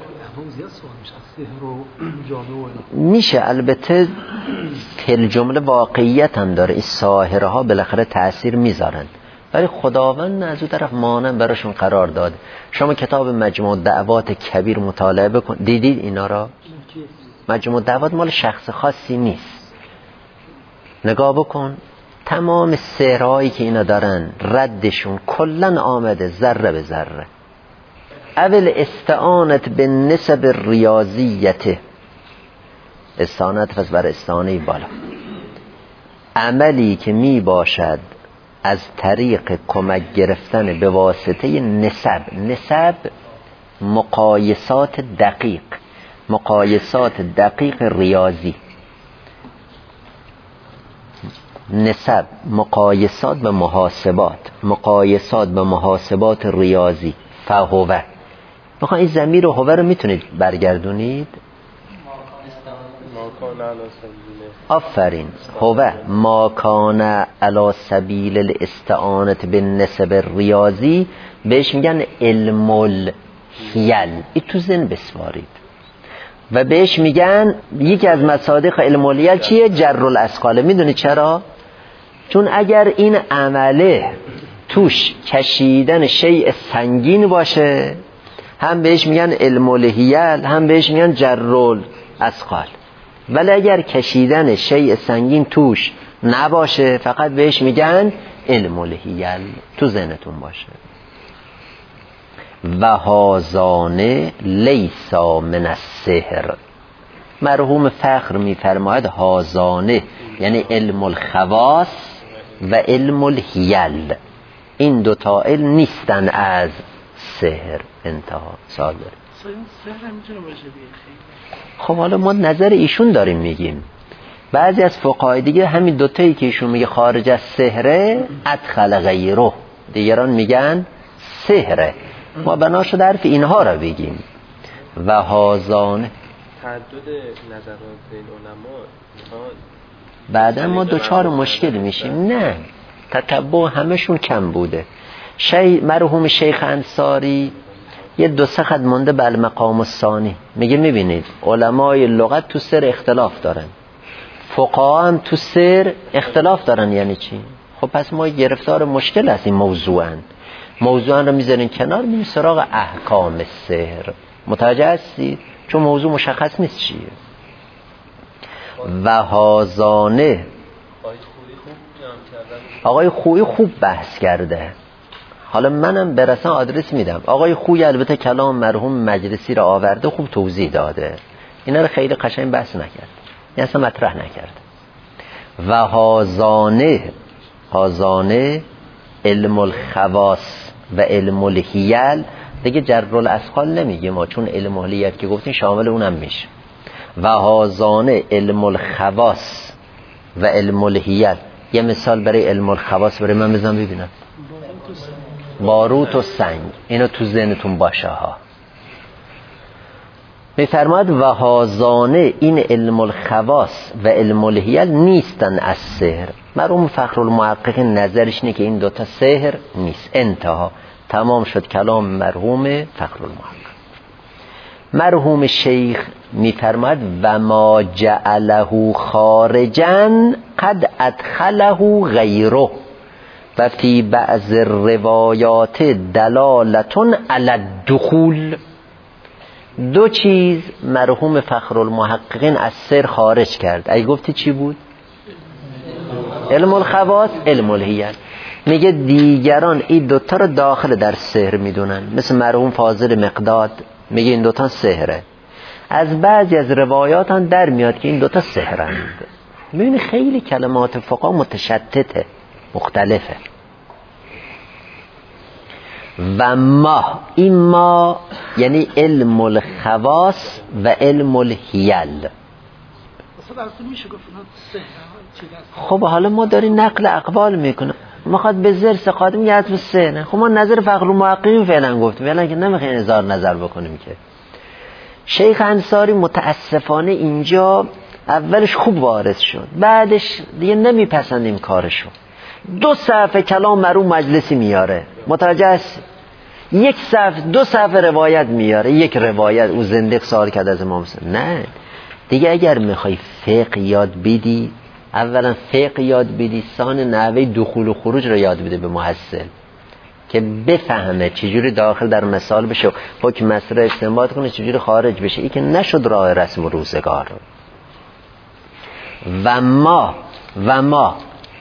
میشه البته کل جمله واقعیت هم داره. این ساحره ها بالاخره تأثیر میذارن، ولی خداوند از اون طرف مانع براشون قرار داد. شما کتاب مجموع دعوات کبیر مطالعه بکن، دیدید اینا را؟ مجموع دعوات مال شخص خاصی نیست. نگاه بکن تمام سحرهایی که اینا دارن ردشون کلن آمده ذره به ذره. اول استعانت به نسب ریاضیت، استعانت پس بر استعانه بالا، عملی که می باشد از طریق کمک گرفتن به واسطه نسب. نسب مقایسات دقیق، مقایسات دقیق ریاضی. نسب مقایسات به محاسبات، مقایسات به محاسبات ریاضی. فهوه میخوان این ضمیر و هوه رو میتونید برگردونید؟ کان علی سبیل آفرین هو ما کان علی سبیل الاستعانت بالنسب ریاضی بهش میگن علم الحیل. این تو ذهن بسوارید. و بهش میگن یکی از مصادیق علم الحیل چیه؟ جر الاثقال. میدونی چرا؟ چون اگر این عمله توش کشیدن شیء سنگین باشه هم بهش میگن علم الحیل هم بهش میگن جر الاثقال. ولی اگر کشیدن شیء سنگین توش نباشه فقط بهش میگن علم الحیل. تو ذهنتون باشه. و هازانه لیسا من السحر. مرحوم فخر میفرماید هازانه یعنی علم الخواص و علم الحیل، این دو تا علم نیستن از سحر. انتها سال داریم. سحر میتونه باشه بیخیر. خب حالا ما نظر ایشون داریم میگیم. بعضی از فقهای دیگه همین دوتایی که ایشون میگه خارج از سحره ادخل غیره، دیگران میگن سحره. ما بنا شده حرف اینها را بگیم. و هازانه تعدد نظرات این علما بعدا ما دوچار مشکل میشیم. نه تتبع همشون کم بوده. شی مرحوم شیخ انصاری یه دو سه خط مونده به المقام الثانی میگه میبینید علمای لغت تو سر اختلاف دارن، فقها هم تو سر اختلاف دارن. یعنی چی؟ خب پس ما گرفتار مشکل هستیم. موضوعاً موضوعاً رو میذارین کنار، میریم سراغ احکام سحر. متوجه هستید؟ چون موضوع مشخص نیست چیه. و هازانه آقای خویی خوب بحث کرده. حالا منم برسن آدرس میدم. آقای خویی البته کلام مرحوم مجلسی را آورده، خوب توضیح داده، اینا رو خیلی قشنگ بحث نکرد، یعنی اصلا مطرح نکرد. و هازانه هازانه علم الخواص و علم الحیل دیگه جر الاثقال نمیگه ما، چون علم الحیل که گفتین شامل اونم میشه. و هازانه علم الخواص و علم الحیل. یه مثال برای علم الخواص برای من بزن ببینم. باروت و سنگ. اینو تو ذهنتون باشه ها. میفرماد و هازانه این علم الخواص و علم الحیل نیستن از سحر. مرحوم فخرالمحقق نظرش اینه که این دوتا سحر نیست. انتها تمام شد کلام مرحوم فخرالمحقق. مرحوم شیخ میفرماد و ما جعله خارجا قد ادخله غیره و فی بعض روایات دلالتون علی الدخول. دو چیز مرحوم فخرالمحققین از سر خارج کرد. اگه گفتی چی بود؟ علم الخواص، علم الحیل. میگه دیگران این دوتا رو داخل در سحر میدونن، مثل مرحوم فاضل مقداد میگه این دوتا سحره. از بعضی از روایات هم در میاد که این دوتا سحرند. میبینی خیلی کلمات فقها متشتته، مختلفه. و ما، این ما یعنی علم الخواص و علم الحیل. خب حالا ما داریم نقل اقوال میکنه، میخواد به زر سقاط میگه حتم سه. خب ما نظر فخرالمحققین فعلا گفتیم، فعلا که نمیخوایم اظهار نظر بکنیم. که شیخ انصاری متاسفانه اینجا اولش خوب وارد شد، بعدش دیگه نمیپسندیم کارشو. دو صفحه کلام مرحوم مجلسی میاره، متوجه است؟ یک صفحه دو صفحه روایت میاره، یک روایت او زندق سوال کرد از امام حسین. نه دیگه اگر میخوای فقه یاد بدی، اولا فقه یاد بدی، ثانیا نحوه دخول و خروج رو یاد بده به محصل که بفهمه چجوری داخل در مثال بشه، حکم مسئله استنباط کنه، چجوری خارج بشه. این که نشد راه رسم و روزگار. و ما و ما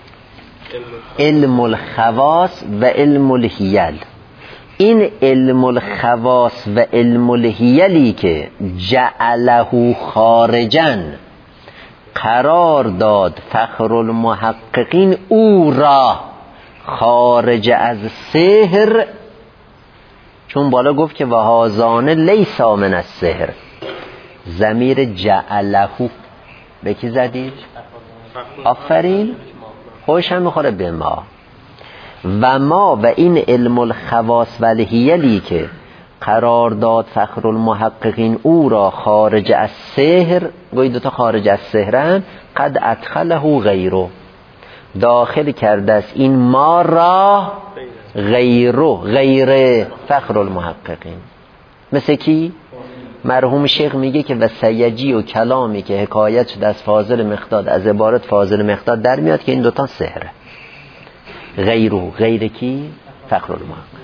علم الخواص و علم الحیل. این علم الخواص و علم الحیلی که جعله خارجا قرار داد فخرالمحققین او را خارج از سحر، چون بالا گفت که وهازانه لیسا من السحر، ضمیر جعله به کی زدید؟ آفرین، خوش هم میخوره به ما. و ما و این علم الخواص و الحیلی که قرار داد فخر المحققین او را خارج از سحر، گویی دوتا خارج از سحرن، قد ادخله غیره، داخل کرده است این ما را غیره، غیر فخر المحققین. مثل کی؟ مرحوم شیخ میگه که و سیجی و کلامی که حکایت شده از فاضل مقداد، از عبارت فاضل مقداد در میاد که این دوتا سحره. غیره، غیر کی؟ فخر المحققین.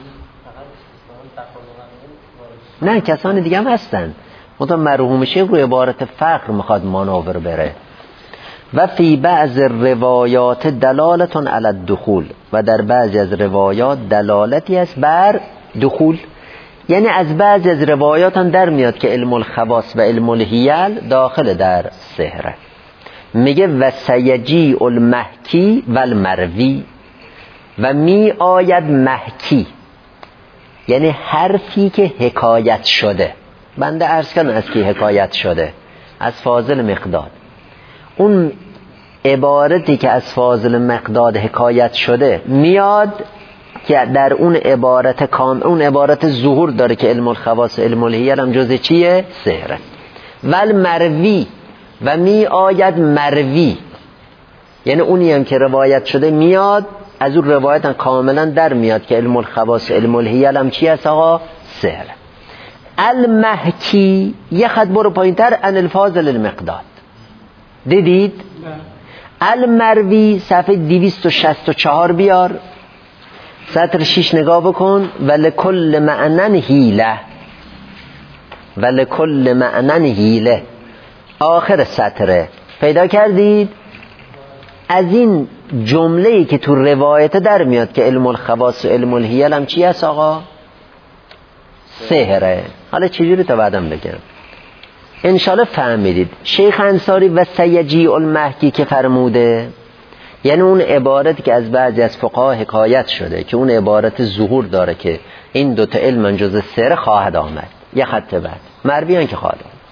نه کسان دیگه هم هستن، منتها مرحوم شیخ رو عبارت فخر میخواد مانور بره. و فی بعض روایات دلالتون علی الدخول، و در بعضی از روایات دلالتی است بر دخول، یعنی از بعضی از روایات هم در میاد که علم الخواص و علم الهیل داخل در سحره. میگه و سیجی المحکی و المروی، و می آید محکی یعنی حرفی که حکایت شده. بنده عرض کردم از کی حکایت شده؟ از فاضل مقداد. اون عبارتی که از فاضل مقداد حکایت شده میاد که در اون عبارت کام اون عبارت ظهور داره که علم الخواص و علم الهیل هم جزء چیه؟ سحره. ول مروی، و می آید مروی یعنی اونی هم که روایت شده میاد، از اون روایت هم کاملا در میاد که علم الخواص و علم الهیل هم چی هست آقا؟ سحره. المحکی یه خط برو پایین تر، ان الفاضل المقداد، دیدید؟ المروی صفحه دویست و شصت و چهار بیار، سطر شیش نگاه بکن. ولکل معنن هیله، ولکل معنن هیله، آخر سطره پیدا کردید؟ از این جمله‌ای که تو روایت در میاد که علم الخواص و علم الهیل هم چی هست آقا؟ سحره. حالا چجوری تا بعدم بگم انشالله فهمیدید. شیخ انصاری و سیجی المحکی که فرموده، یعنی اون عبارتی که از بعضی از فقها حکایت شده که اون عبارت ظهور داره که این دوتا علم جز سحر خواهد آمد، یه خط بعد مرویان که خواهد آمد.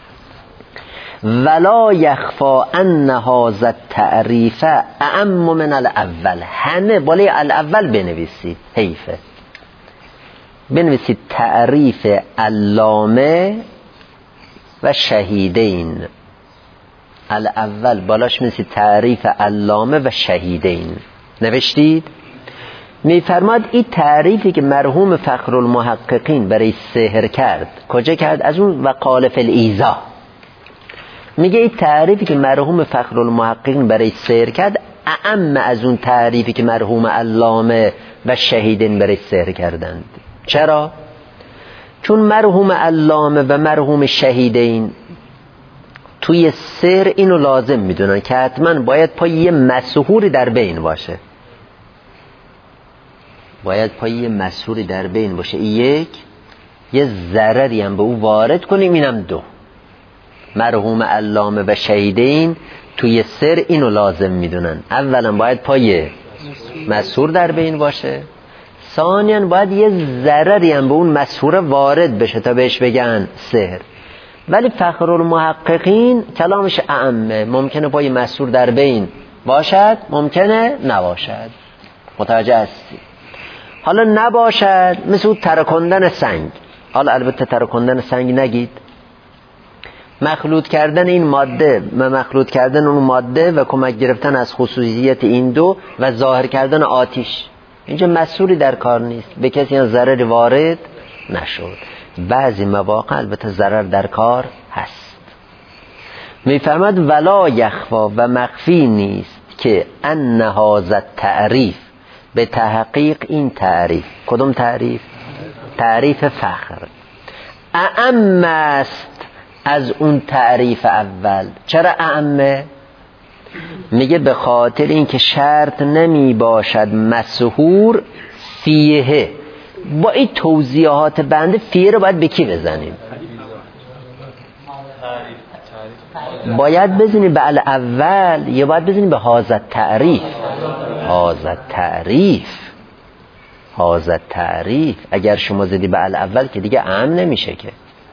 ولا یخفا ان هذا التعریف اعم من الاول، همه بالای الاول بنویسید، حیفه بنویسید تعریف علامه و شهیدین. الاول بالاش بنویسید تعریف علامه و شهیدین. نوشتید؟ میفرماد این تعریفی که مرحوم فخر المحققین برای سحر کرد، کجا کرد؟ از اون وقال فی الایذا. میگه این تعریفی که مرحوم فخر المحققین برای سحر کرد اعم از اون تعریفی که مرحوم علامه و شهیدین برای سحر کردند. چرا؟ چون مرحوم علامه و مرحوم شهیدین توی سحر اینو لازم میدونن که حتما باید پای یه مسحوری در بین باشه، باید پای یه مسحوری در بین باشه. یک یه ضرری هم به او وارد کنیم، اینم دو. مرحوم علامه و شهیدین توی سحر اینو لازم میدونن، اولا باید پای مسحور در بین باشه، ثانیاً باید یه ضرری هم به اون مسحور وارد بشه تا بهش بگن سحر. ولی فخر المحققین کلامش اعمه، ممکنه پای مسحور در بین باشد، ممکنه نباشد. متوجه هستی؟ حالا نباشد مثل اون ترکندن سنگ. حالا البته ترکندن سنگ نگید، مخلوط کردن این ماده و مخلوط کردن اون ماده و کمک گرفتن از خصوصیت این دو و ظاهر کردن آتش، اینجا مسئولی در کار نیست، به کسی هم ضرر وارد نشد. بعضی مواقع البته ضرر در کار هست. میفرماد ولا یخفا، و مخفی نیست که ان هذا التعریف، به تحقیق این تعریف. کدوم تعریف؟ تعریف فخر اعم است از اون تعریف اول. چرا اعمه؟ میگه به خاطر این که شرط نمی باشد مسحور فیه. با این توضیحات بنده فیه رو باید به کی بزنیم؟ باید بزنیم به الاول یا باید بزنیم به هذا تعریف؟ هذا تعریف، هذا تعریف. اگر شما زدی به الاول که دیگه اعم نمیشه که.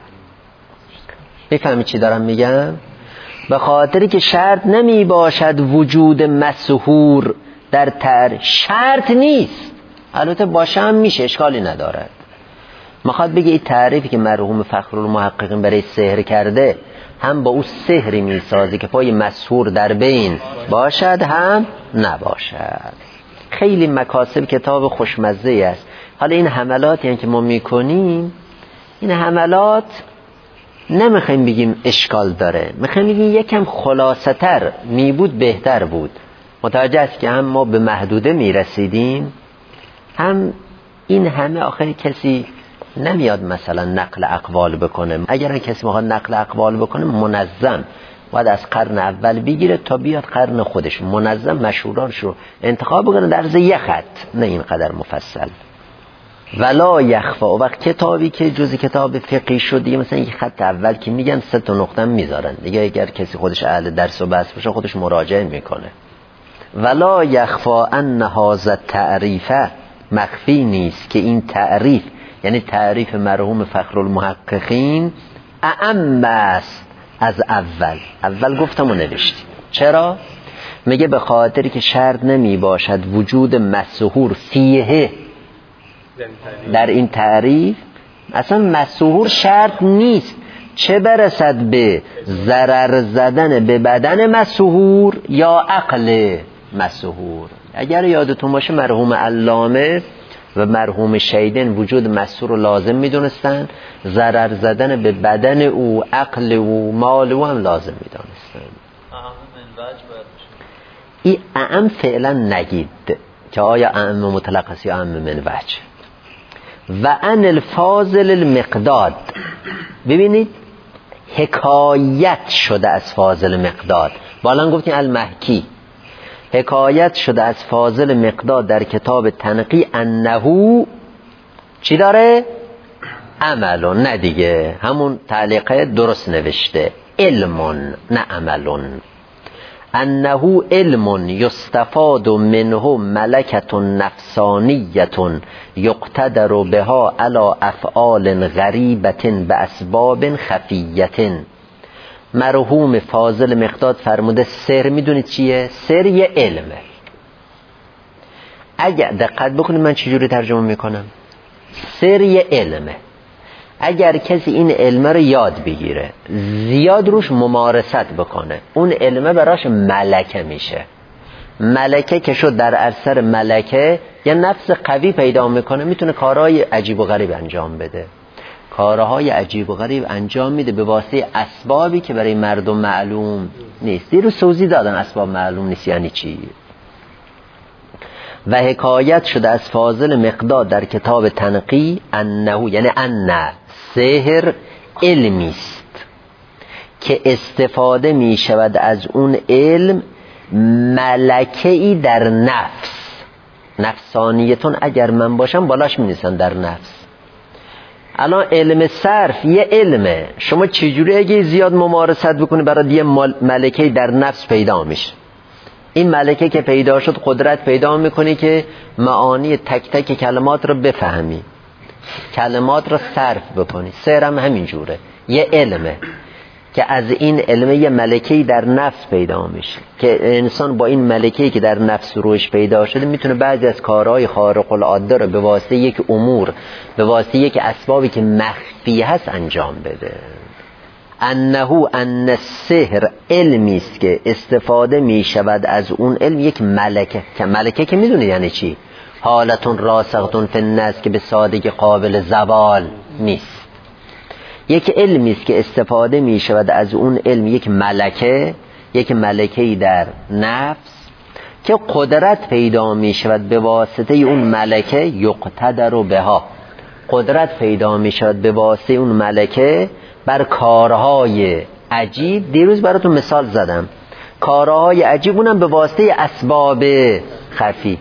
میفهمی چی دارم میگم؟ به خاطری که شرط نمی باشد وجود مسحور در تعریف. شرط نیست، البته باشه هم میشه، اشکالی ندارد. میخواد بگه این تعریفی که مرحوم فخرالمحققین برای سحر کرده هم با او سحری میسازه که پای مسحور در بین باشد هم نباشد. خیلی مکاسب کتاب خوشمزه است. حالا این حملات یعنی که ما میکنیم، این حملات نمیخوایم بگیم اشکال داره، میخوایم بگیم یکم خلاصه تر میبود بهتر بود. متوجه است که هم ما به محدوده میرسیدیم، هم این همه آخر کسی نمیاد مثلا نقل اقوال بکنه. اگر کسی میخواد نقل اقوال بکنه منظم باید از قرن اول بگیره تا بیاد قرن خودش، منظم مشهورانش رو انتخاب بکنه در عرض یک خط، نه اینقدر مفصل. ولا یخفا. و وقت کتابی که جزء کتاب فقهی شد دیگه، مثلا یک خط اول که میگن سه تا نقطه میذارن دیگه، اگر کسی خودش اهل درس و بحث باشه خودش مراجعه میکنه. ولا یخفا ان هذا التعریف، مخفی نیست که این تعریف یعنی تعریف مرحوم فخرالمحققین اعم است از اول. اول گفتم و نوشتیم. چرا؟ میگه به خاطری که شرط نمی باشد وجود مسحور فیه، در این تعریف اصلا مسحور شرط نیست، چه برسد به ضرر زدن به بدن مسحور یا عقل مسحور. اگر یادتون باشه مرحوم علامه و مرحوم شیدن وجود مسحور رو لازم میدونستن، ضرر زدن به بدن او، عقل او، مال او هم لازم میدونستن. این اعم فعلا نگید که آیا اعم مطلق است یا اعم من وجه. و ان الفاضل المقداد، ببینید حکایت شده از فاضل مقداد، بالا گفتیم المحکی، حکایت شده از فاضل مقداد در کتاب تنقی انهو چی داره؟ عملون. نه دیگه همون تعلیقه درست نوشته، علمون نه عملون. انه علم یستفاد منه ملکت نفسانیت یقتدر بها علی افعال غریبت باسباب خفیت. مرحوم فاضل مقداد فرموده سر، میدونید چیه؟ سر یه علمه. اگر دقت بکنید من چجوری ترجمه میکنم، سر یه علمه. اگر کسی این علمه رو یاد بگیره، زیاد روش ممارست بکنه، اون علمه براش ملکه میشه. ملکه که شد در اثر ملکه یه نفس قوی پیدا میکنه، میتونه کارهای عجیب و غریب انجام بده. کارهای عجیب و غریب انجام میده به واسطه اسبابی که برای مردم معلوم نیست. دیرو سوزی دادن اسباب معلوم نیست یعنی چی. و حکایت شده از فاضل مقداد در کتاب تنقی انه، یعنی ان سحر علمی است که استفاده می شود از اون علم ملکه‌ای در نفس. نفسانیتون اگر من باشم بالاش می نیستن در نفس. الان علم صرف یه علمه، شما چجوری اگه زیاد ممارست بکنی برای یه ملکه‌ای در نفس پیدا میشه. این ملکه که پیدا شد قدرت پیدا میکنی که معانی تک تک کلمات رو بفهمی، کلمات رو صرف بکنی. سرم همین جوره، یه علمه که از این علمه یه ملکه‌ای در نفس پیدا میشه که انسان با این ملکه‌ای که در نفس روش پیدا شده میتونه بعضی از کارهای خارق العاده رو به واسطه یک امور، به واسطه یک اسبابی که مخفی هست انجام بده. انه ان السحر علمی است که استفاده می شود از اون علم یک ملکه. که ملکه که میدونید یعنی چی؟ حالتون راسختون فی النفس که به سادگی قابل زوال نیست. یک علمی است که استفاده می شود از اون علم یک ملکه، یک ملکه‌ای در نفس که قدرت پیدا می شود به واسطه اون ملکه، یقتدر بها، قدرت پیدا می شود به واسطه اون ملکه بر کارهای عجیب. دیروز براتون مثال زدم، کارهای عجیب اونم به واسطه اسباب خفی،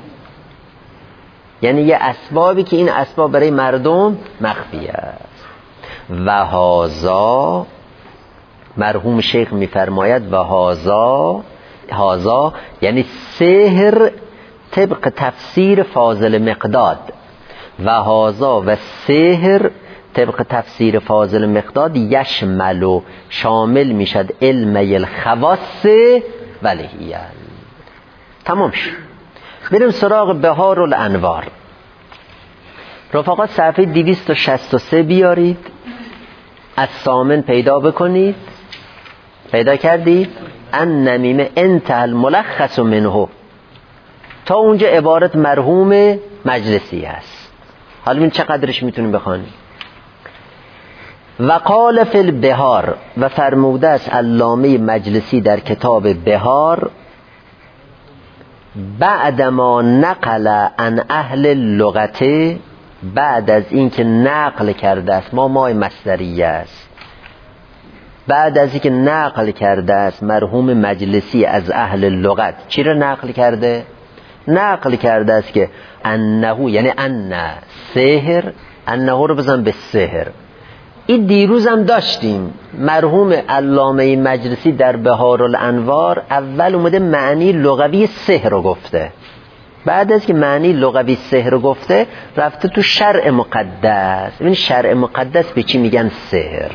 یعنی یه اسبابی که این اسباب برای مردم مخفی است. و هازا، مرحوم شیخ میفرماید و هازا، هازا یعنی سحر طبق تفسیر فاضل مقداد، و هازا و سحر طبق تفسیر فاضل مقداد یشمل و شامل میشد علم الخواص ولیهیل. تمام شد. بریم سراغ بهار الانوار. رفقا صفحه دویست و شصت و سه بیارید، از سامن پیدا بکنید. پیدا کردید؟ ان نمیمه انتهى الملخص منه، تا اونجا عبارت مرحوم مجلسی هست. حالا ببین چقدرش میتونیم بخوانیم. و قال فی البحار، و فرموده است علامه مجلسی در کتاب بحار، بعد ما نقل عن اهل اللغت، بعد از اینکه نقل کرده است، ما مای مصدریه است، بعد از اینکه نقل کرده است مرحوم مجلسی از اهل لغت. چی رو نقل کرده؟ نقل کرده است که انه، یعنی ان سحر، انه رو بزن به سحر. این دیروز هم داشتیم، مرحوم علامه مجلسی در بهار الانوار اول اومده معنی لغوی سحر رو گفته، بعد از که معنی لغوی سحر رو گفته رفته تو شرع مقدس. این شرع مقدس به چی میگن؟ سحر.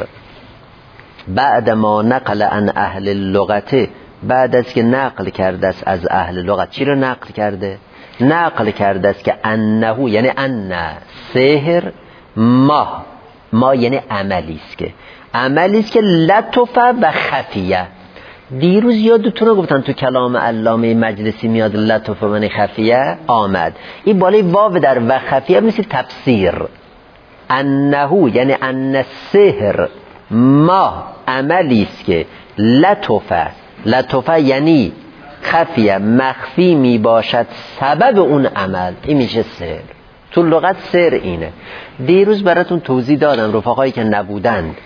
بعد ما نقل عن اهل اللغت، بعد از که نقل کرده است از اهل لغت. چی رو نقل کرده؟ نقل کرده است که انه، یعنی ان سحر ما، ما یعنی عملی است که عملی است که لطف و خفیه. دیروز یادتونه گفتن تو کلام علامه مجلسی میاد لطف و من خفیه آمد، این بالای واو در و خفیه مثل تفسیر. انه یعنی ان سحر ما عملی است که لطف، لطف یعنی خفیه، مخفی می باشد سبب اون عمل، این میشه سحر. تو لغت سحر اینه. دیروز براتون توضیح دادم رفقایی که نبودند.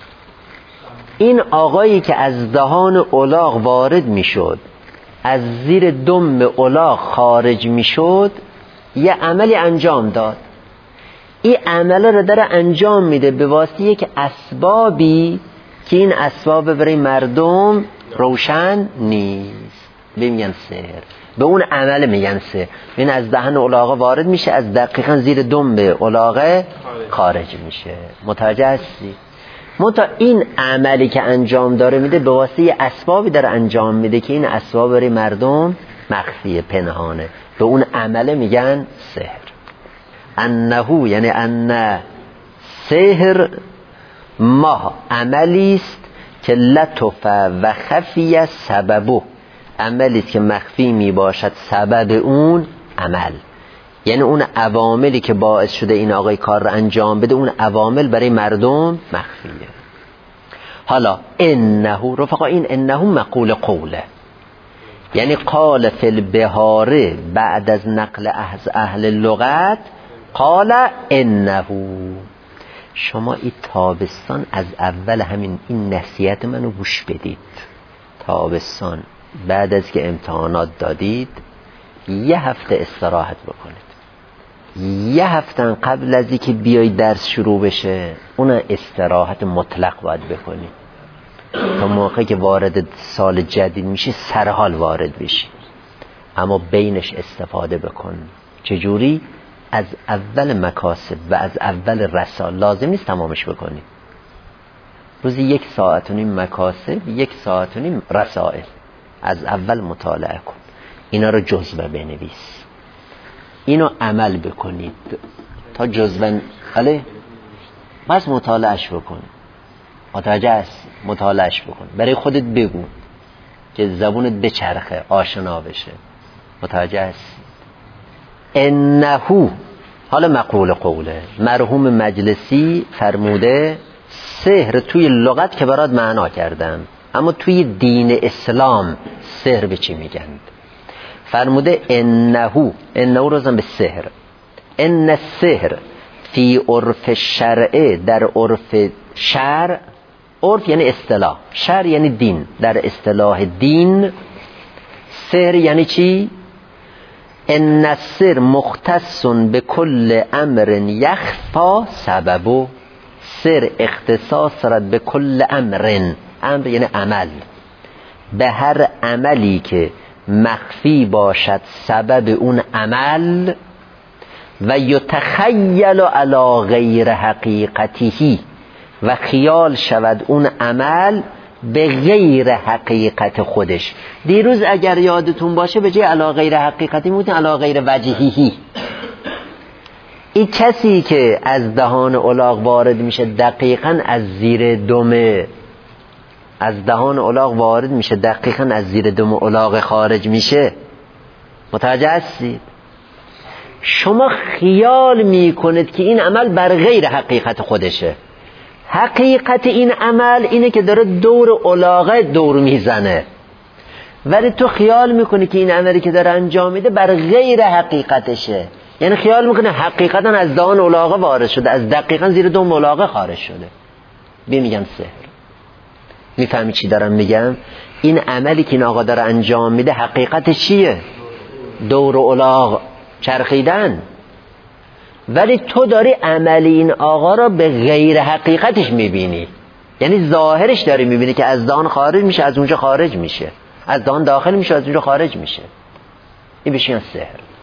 این آقایی که از دهان الاغ وارد میشد، از زیر دم الاغ خارج میشد، یه عملی انجام داد. این عمل رو داره انجام میده به واسطه یک اسبابی که این اسباب برای مردم روشن نیست، بمیگن سحر. به اون عمل میگن سحر. این از دهن الاغ وارد میشه، از دقیقا زیر دم الاغ خارج میشه. متوجه هستی؟ منتها این عملی که انجام داره میده به واسطه اسبابی داره انجام میده که این اسباب برای مردم مخفیه، پنهانه. به اون عمل میگن سحر. انه یعنی ان سحر ما عملی است که لطف و خفی سببه، عملی است که مخفی می باشد سبب اون عمل. یعنی اون عواملی که باعث شده این آقای کار رو انجام بده، اون عوامل برای مردم مخفیه. حالا انه، رفقا این انه مقول قوله، یعنی قال فی البحار، بعد از نقل از اهل اللغت قال انه. شما این تابستان از اول همین این نصیحت منو گوش بدید. تابستان بعد از که امتحانات دادید یه هفته استراحت بکنید. یه هفته قبل از اینکه بیای درس شروع بشه اون استراحت مطلق باید بکنید تا موقعی که وارد سال جدید میشه سرحال وارد بشی. اما بینش استفاده بکن. چجوری؟ از اول مکاسب و از اول رسائل. لازم نیست تمامش بکنی. روزی یک ساعت و نیم مکاسب، یک ساعت و نیم رسائل. از اول مطالعه کن، اینا رو جزوه بنویس، اینو عمل بکنید تا جزوه علی بس مطالعهش بکن. متوجه است؟ مطالعهش بکن، برای خودت بگو که زبونت بچرخه، آشنا بشه. متوجه است؟ انه، حالا مقول قوله، مرحوم مجلسی فرموده سحر توی لغت که برات معنا کردم، اما توی دین اسلام سحر به چی میگن؟ فرموده انه، انه رو زن به سحر. ان السحر فی عرف شرع، در عرف شرع، عرف یعنی اصطلاح، شرع یعنی دین، در اصطلاح دین سحر یعنی چی؟ ان السحر مختص به کل امر یخفا سببه، سحر اختصاص دارد به کل امر، امر یعنی عمل، به هر عملی که مخفی باشد سبب اون عمل و یتخیل علی غیر حقیقته، و خیال شود اون عمل به غیر حقیقت خودش. دیروز اگر یادتون باشه به جای علی غیر حقیقتی میگفتن علی غیر وجهی. این کسی که از دهان الاغ وارد میشه دقیقاً از زیر دم از دهان الاغ وارد میشه دقیقاً از زیر دم الاغ خارج میشه. متوجه هستید؟ شما خیال میکنید که این عمل بر غیر حقیقت خودشه. حقیقت این عمل اینه که داره دور الاغه دور میزنه، ولی تو خیال میکنی که این عملی که داره انجام میده بر غیر حقیقتشه. یعنی خیال میکنه حقیقتا از دهان الاغه وارد شده، از دقیقاً زیر دم الاغه خارج شده. بی میگن سحر. میفهمی چی دارم میگم؟ این عملی که این آقا داره انجام میده حقیقتش چیه؟ دور الاغ چرخیدن، ولی تو داری عمل این آقا را به غیر حقیقتش میبینی. یعنی ظاهرش داری میبینی که از دهان خارج میشه، از اونجا خارج میشه، از دهان داخل میشه، از اونجا خارج میشه. این بهش سحر.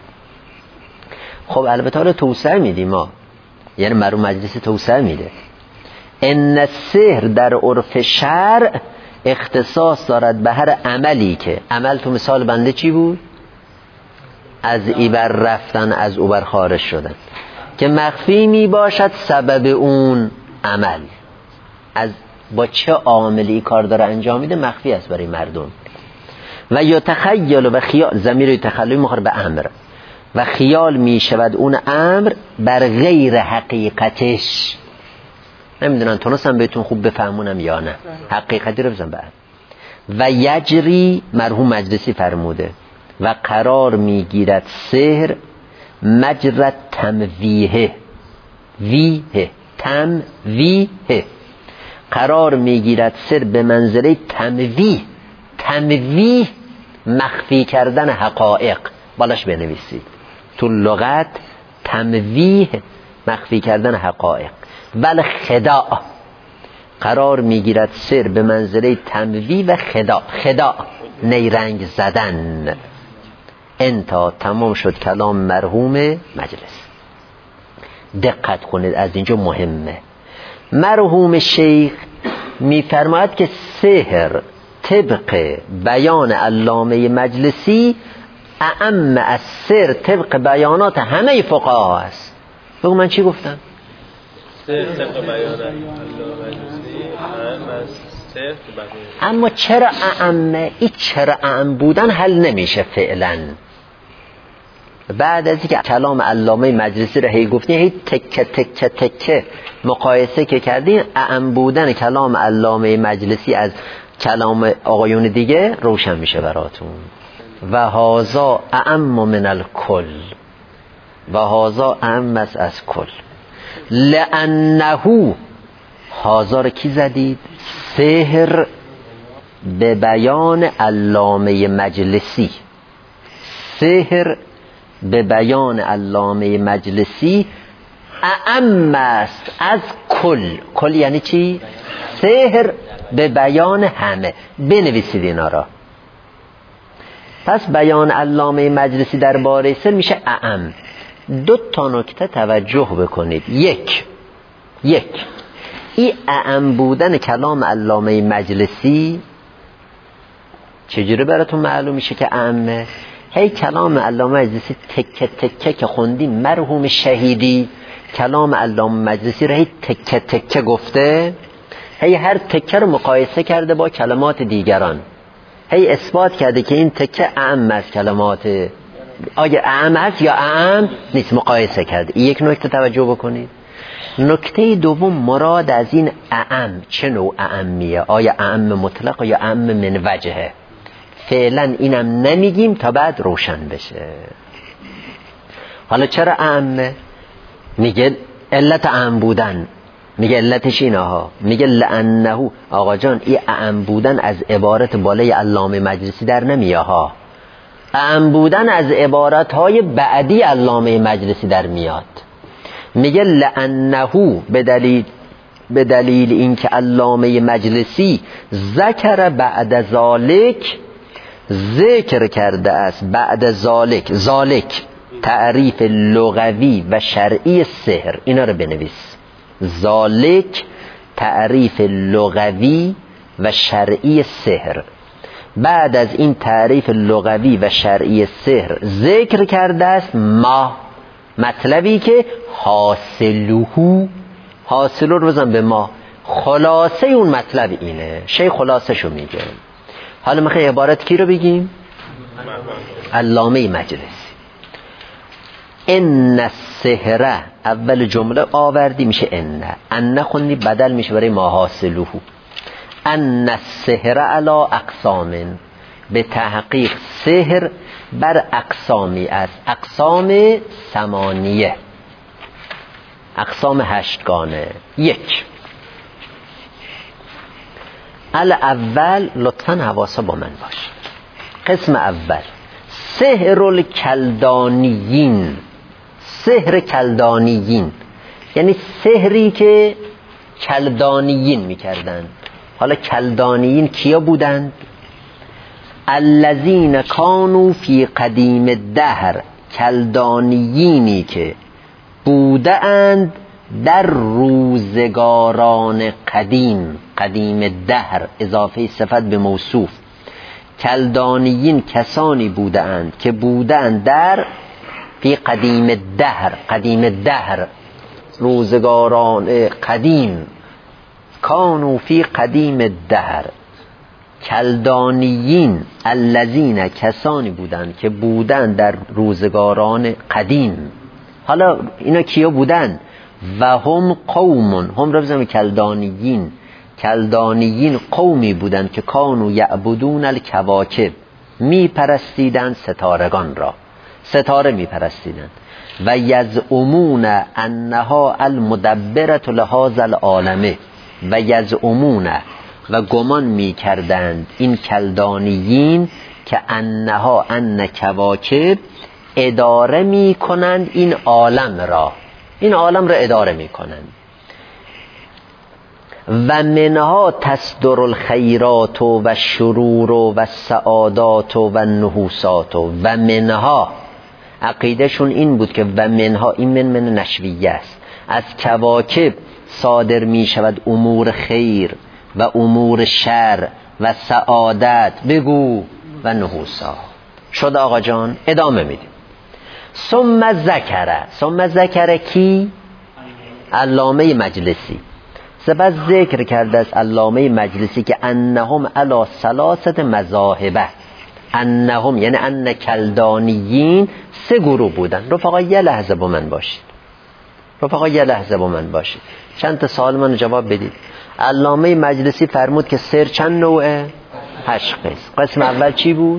خب البته حالا توسعه میدیم ما، یعنی مرو مجلس توسعه میده. ان السحر در عرف شرع اختصاص دارد به هر عملی که عمل تو مثال بنده چی بود؟ از ایبر رفتن، از اوبر خارج شدن، که مخفی می باشد سبب اون عمل. از با چه عاملی کار داره انجام میده مخفی است برای مردم. و یا تخیل و خیال، ضمیر تخیل مخاطب به امر، و خیال می شود اون امر بر غیر حقیقتش. نمیدونم تونستم بهتون خوب بفهمونم یا نه. حقیقتی رو بزن بعد. و یجری، مرحوم مجلسی فرموده، و قرار میگیرد سحر مجرد تمویه، ویه تمویه، قرار میگیرد سحر به منزله تمویه. تمویه مخفی کردن حقایق، بالاش بنویسید تو لغت. تمویه مخفی کردن حقایق. ول خداع، قرار میگیرد سحر به منزله تمویه و خداع. خداع نیرنگ زدن. انتا تمام شد کلام مرحوم مجلس. دقت کنید، از اینجا مهمه. مرحوم شیخ میفرماید که سحر طبق بیان علامه مجلسی اعم از سحر طبق بیانات همه فقها است. بگو من چی گفتم؟ سحر طبق بیان علامه مجلسی اعم از سحر. اما چرا اعمه؟ این چرا اعم بودن حل نمیشه فعلا. بعد از اینکه کلام علامه مجلسی رو هی گفتیم، هی تکه تکه تکه مقایسه که کردیم، اعم بودن کلام علامه مجلسی از کلام آقایون دیگه روشن میشه براتون. و هازا اعم من الکل، و هازا اعم از کل. لانه، هازا رو کی زدید؟ سحر به بیان علامه مجلسی. سحر به بیان علامه مجلسی اعم است از کل. کل یعنی چی؟ سحر به بیان همه. بنویسید اینا را. پس بیان علامه مجلسی درباره سحر میشه اعم. دو تا نکته توجه بکنید. یک یک این اعم بودن کلام علامه مجلسی چجوری براتون معلوم میشه که اعمه؟ هی کلام علامه مجلسی تکه تکه که خوندیم، مرحوم شهیدی کلام علامه مجلسی رو هی تکه تکه گفته، هی هر تکه رو مقایسه کرده با کلمات دیگران، هی اثبات کرده که این تکه اعم از کلمات، آیا اعم هست یا اعم نیست، مقایسه کرده. این یک نکته توجه بکنید. نکته دوم، مراد از این اعم چه نوع اعمیه؟ آیا اعم مطلق یا اعم من وجهه؟ فعلا اینم نمیگیم تا بعد روشن بشه. حالا چرا اعمه؟ میگه علت اعم بودن، میگه علتش اینه ها، میگه لانه، آقا جان این اعم بودن از عبارت بالای علامه مجلسی در نمیه ها، اعم بودن از عبارت های بعدی علامه مجلسی در میاد. میگه لانه به دلیل به دلیل اینکه علامه مجلسی ذکر بعد ذالک، ذکر کرده است بعد ذالک، ذالک تعریف لغوی و شرعی سحر. اینا رو بنویس. ذالک تعریف لغوی و شرعی سحر. بعد از این تعریف لغوی و شرعی سحر ذکر کرده است ما مطلبی که حاصلهو، حاصل رو بزن به ما، خلاصه اون مطلب اینه، شیخ خلاصه شو میگه. حالا میخوای عبارت کی رو بگیم؟ علامه مجلسی. ان السحر، اول جمله آوردی میشه ان، ان خوندی بدل میشه برای ما حاصلهو. ان السحر علی اقسام، به تحقیق سحر بر اقسامی است، اقسام ثمانیه، اقسام هشتگانه. یک، الاول، لطفاً حواسا با من باش، قسم اول سحر الکلدانیین، سحر کلدانیین یعنی سحری که کلدانیین میکردند. حالا کلدانیین کیا بودند؟ الذین کانوا فی قدیم الدهر، کلدانیینی که بوده اند در روزگاران قدیم، قدیم دهر اضافه صفت به موصوف. کلدانیین کسانی بوده اند که بوده اند در فی قدیم الدهر، قدیم الدهر روزگاران قدیم، کانوا فی قدیم الدهر، کلدانیین الذین کسانی بودند که بودند در روزگاران قدیم. حالا اینا کیا بودند؟ و هم قومون، هم رو بزنم کلدانیین، کلدانیین قومی بودند که کانوا یعبدون الکواکب، می پرستیدند ستارگان را، ستاره می پرستیدند. و یزعمون انها المدبرة لهذا العالم، و یزعمون، و گمان می کردند این کلدانیین که انها، ان کواکب، اداره می کنند این عالم را، این عالم را اداره می کنند. و منها تصدر الخیرات و الشرور و السعادات و النحوسات. و منها، عقیدهشون این بود که و منها، این من من نشویه است، از کواکب صادر می شود امور خیر و امور شر و سعادت، بگو و نحوسا. شد آقا جان؟ ادامه میدیم. ثم ذکر، ثم ذکر کی؟ علامه مجلسی. سپس ذکر کرده است علامه مجلسی که انهم علی ثلاثه مذاهب، انهم یعنی ان کلدانیین سه گروه بودن. رفقا یه لحظه با من باشید، رفقا یه لحظه با من باشید، چند تا سوال منو جواب بدید. علامه مجلسی فرمود که سحر چند نوعه؟ هشت قسم. قسم اول چی بود؟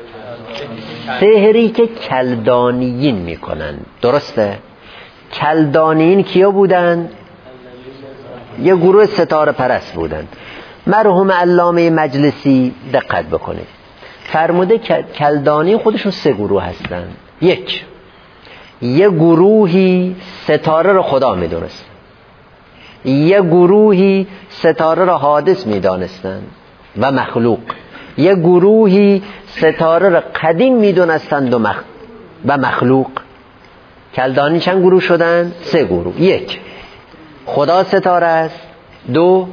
سحری که کلدانیین میکنن. درسته؟ کلدانیین کیا بودن؟ یه گروه ستاره پرست بودن. مرحوم علامه مجلسی دقت بکنید، فرموده کلدانی خودشون سه گروه هستن. یک، یه گروهی ستاره رو خدا میدونست، یه گروهی ستاره رو حادث میدانستن و مخلوق، یه گروهی ستاره رو قدیم میدونستند و, مخ... و مخلوق. کلدانی چند گروه شدن؟ سه گروه. یک، خدا ستاره است. دو،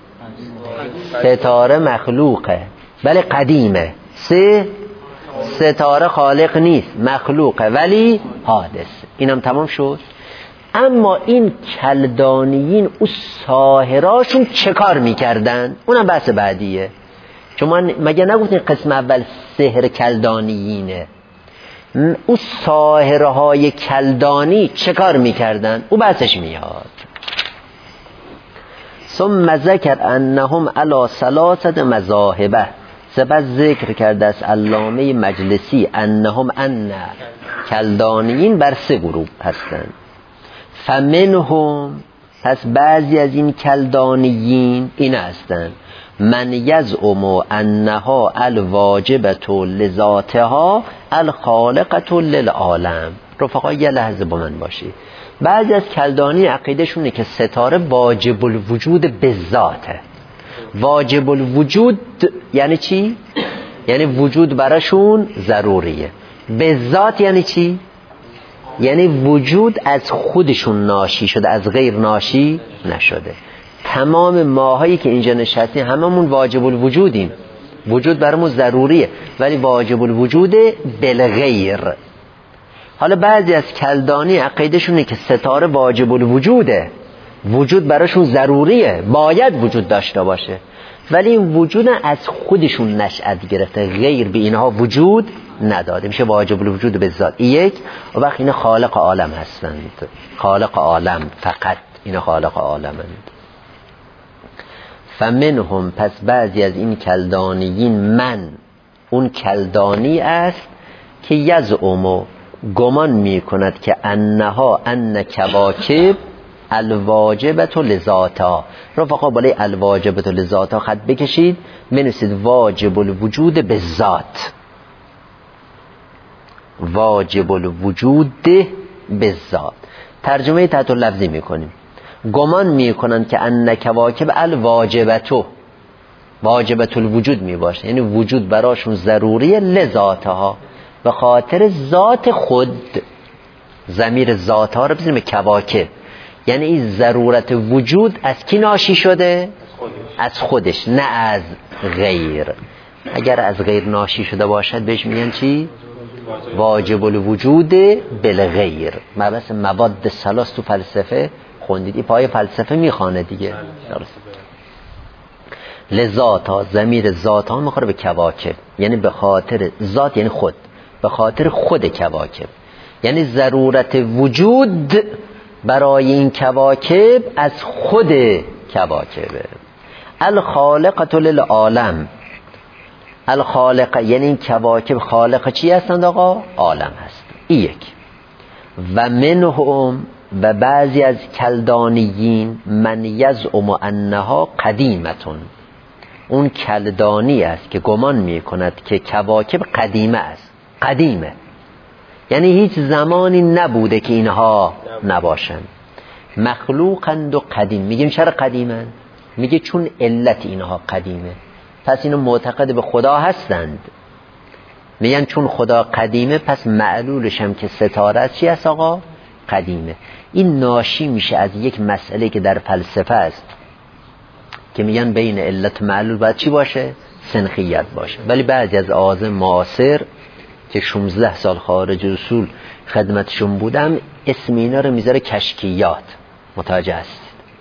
ستاره مخلوقه بله قدیمه. سه، ستاره خالق نیست، مخلوقه ولی حادث. اینم تمام شد. اما این کلدانیین او ساحراشون چه کار میکردن؟ اونم بحث بعدیه. چون مگه نگفتین قسم اول سحر کلدانیینه؟ او ساحرهای کلدانی چه کار میکردن؟ او بحثش میاد. ثم ذکر انهم علی ثلاثه مذاهب، سپس ذکر کرده است علامه مجلسی انهم ان کلدانیین بر سه گروه هستند. فمنهم، پس بعضی از این کلدانیین این هستند، من یزعم انها الواجبة لذاتها الخالقة للعالم. رفقا یه لحظه با من باشید. بعضی از کلدانی عقیدهشونه که ستاره واجب الوجود به ذاته. واجب الوجود یعنی چی؟ یعنی وجود براشون ضروریه. به ذات یعنی چی؟ یعنی وجود از خودشون ناشی شده، از غیر ناشی نشده. تمام ماهایی که اینجا نشستیم هممون واجب الوجودیم، وجود برامون ضروریه، ولی واجب الوجود بالغیر. حالا بعضی از کلدانی عقیدهشونه که ستاره واجب الوجوده، وجود براشون ضروریه، باید وجود داشته باشه، ولی این وجود از خودشون نشأت گرفته، غیر به اینها وجود نداده، میشه واجب الوجود به ذات. یک و وقت اینا خالق عالم هستند، خالق عالم فقط، اینا خالق عالمند. فمنهم، پس بعضی از این کلدانیین، من اون کلدانی است که یزعم، گمان می کند که انها ان کواکب الواجبت لذاتها. رفقا بالای الواجبت لذاتها خط بکشید، بنویسید واجب الوجود به ذات، واجب الوجود به ذات. ترجمه تحت لفظی میکنیم. گمان میکنند که ان کواکب الواجبتو، واجبت الوجود میباشه، یعنی وجود براشون ضروریه، لذاتها، به خاطر ذات خود. ضمیر ذاتها رو بزنیم به کواکب، یعنی این ضرورت وجود از کی ناشی شده؟ از خودش، نه از غیر. اگر از غیر ناشی شده باشد بهش میگن چی؟ واجب الوجود بالغیر. مبحث مواد ثلاث تو فلسفه خوندید، پای فلسفه میخوانه دیگه. لذاتها، ضمیر ذاتها میخوره به کواکب، یعنی به خاطر ذات، یعنی خود، به خاطر خود کواکب، یعنی ضرورت وجود برای این کواکب از خود کواکبه. الخالقة للعالم، الخالق یعنی این کواکب خالق چی هستند آقا؟ عالم هست. این یک. و منهم، و بعضی از کلدانیین، من یزعم انها قدیمتون، اون کلدانی است که گمان می کند که کواکب قدیمه است. قدیمه یعنی هیچ زمانی نبوده که اینها نباشن. مخلوقند و قدیم. میگیم چرا قدیمند؟ میگه چون علت اینها قدیمه، پس اینو معتقد به خدا هستند. میگن چون خدا قدیمه، پس معلولش هم که ستاره است چی است آقا؟ قدیمه. این ناشی میشه از یک مسئله که در فلسفه است، که میگن بین علت و معلول باید چی باشه؟ سنخیت باشه. ولی بعضی از اعاظم معاصر که شانزده سال خارج اصول خدمتشون بودم، اسم اینا رو میذاره کشکیات. متوجه هستید؟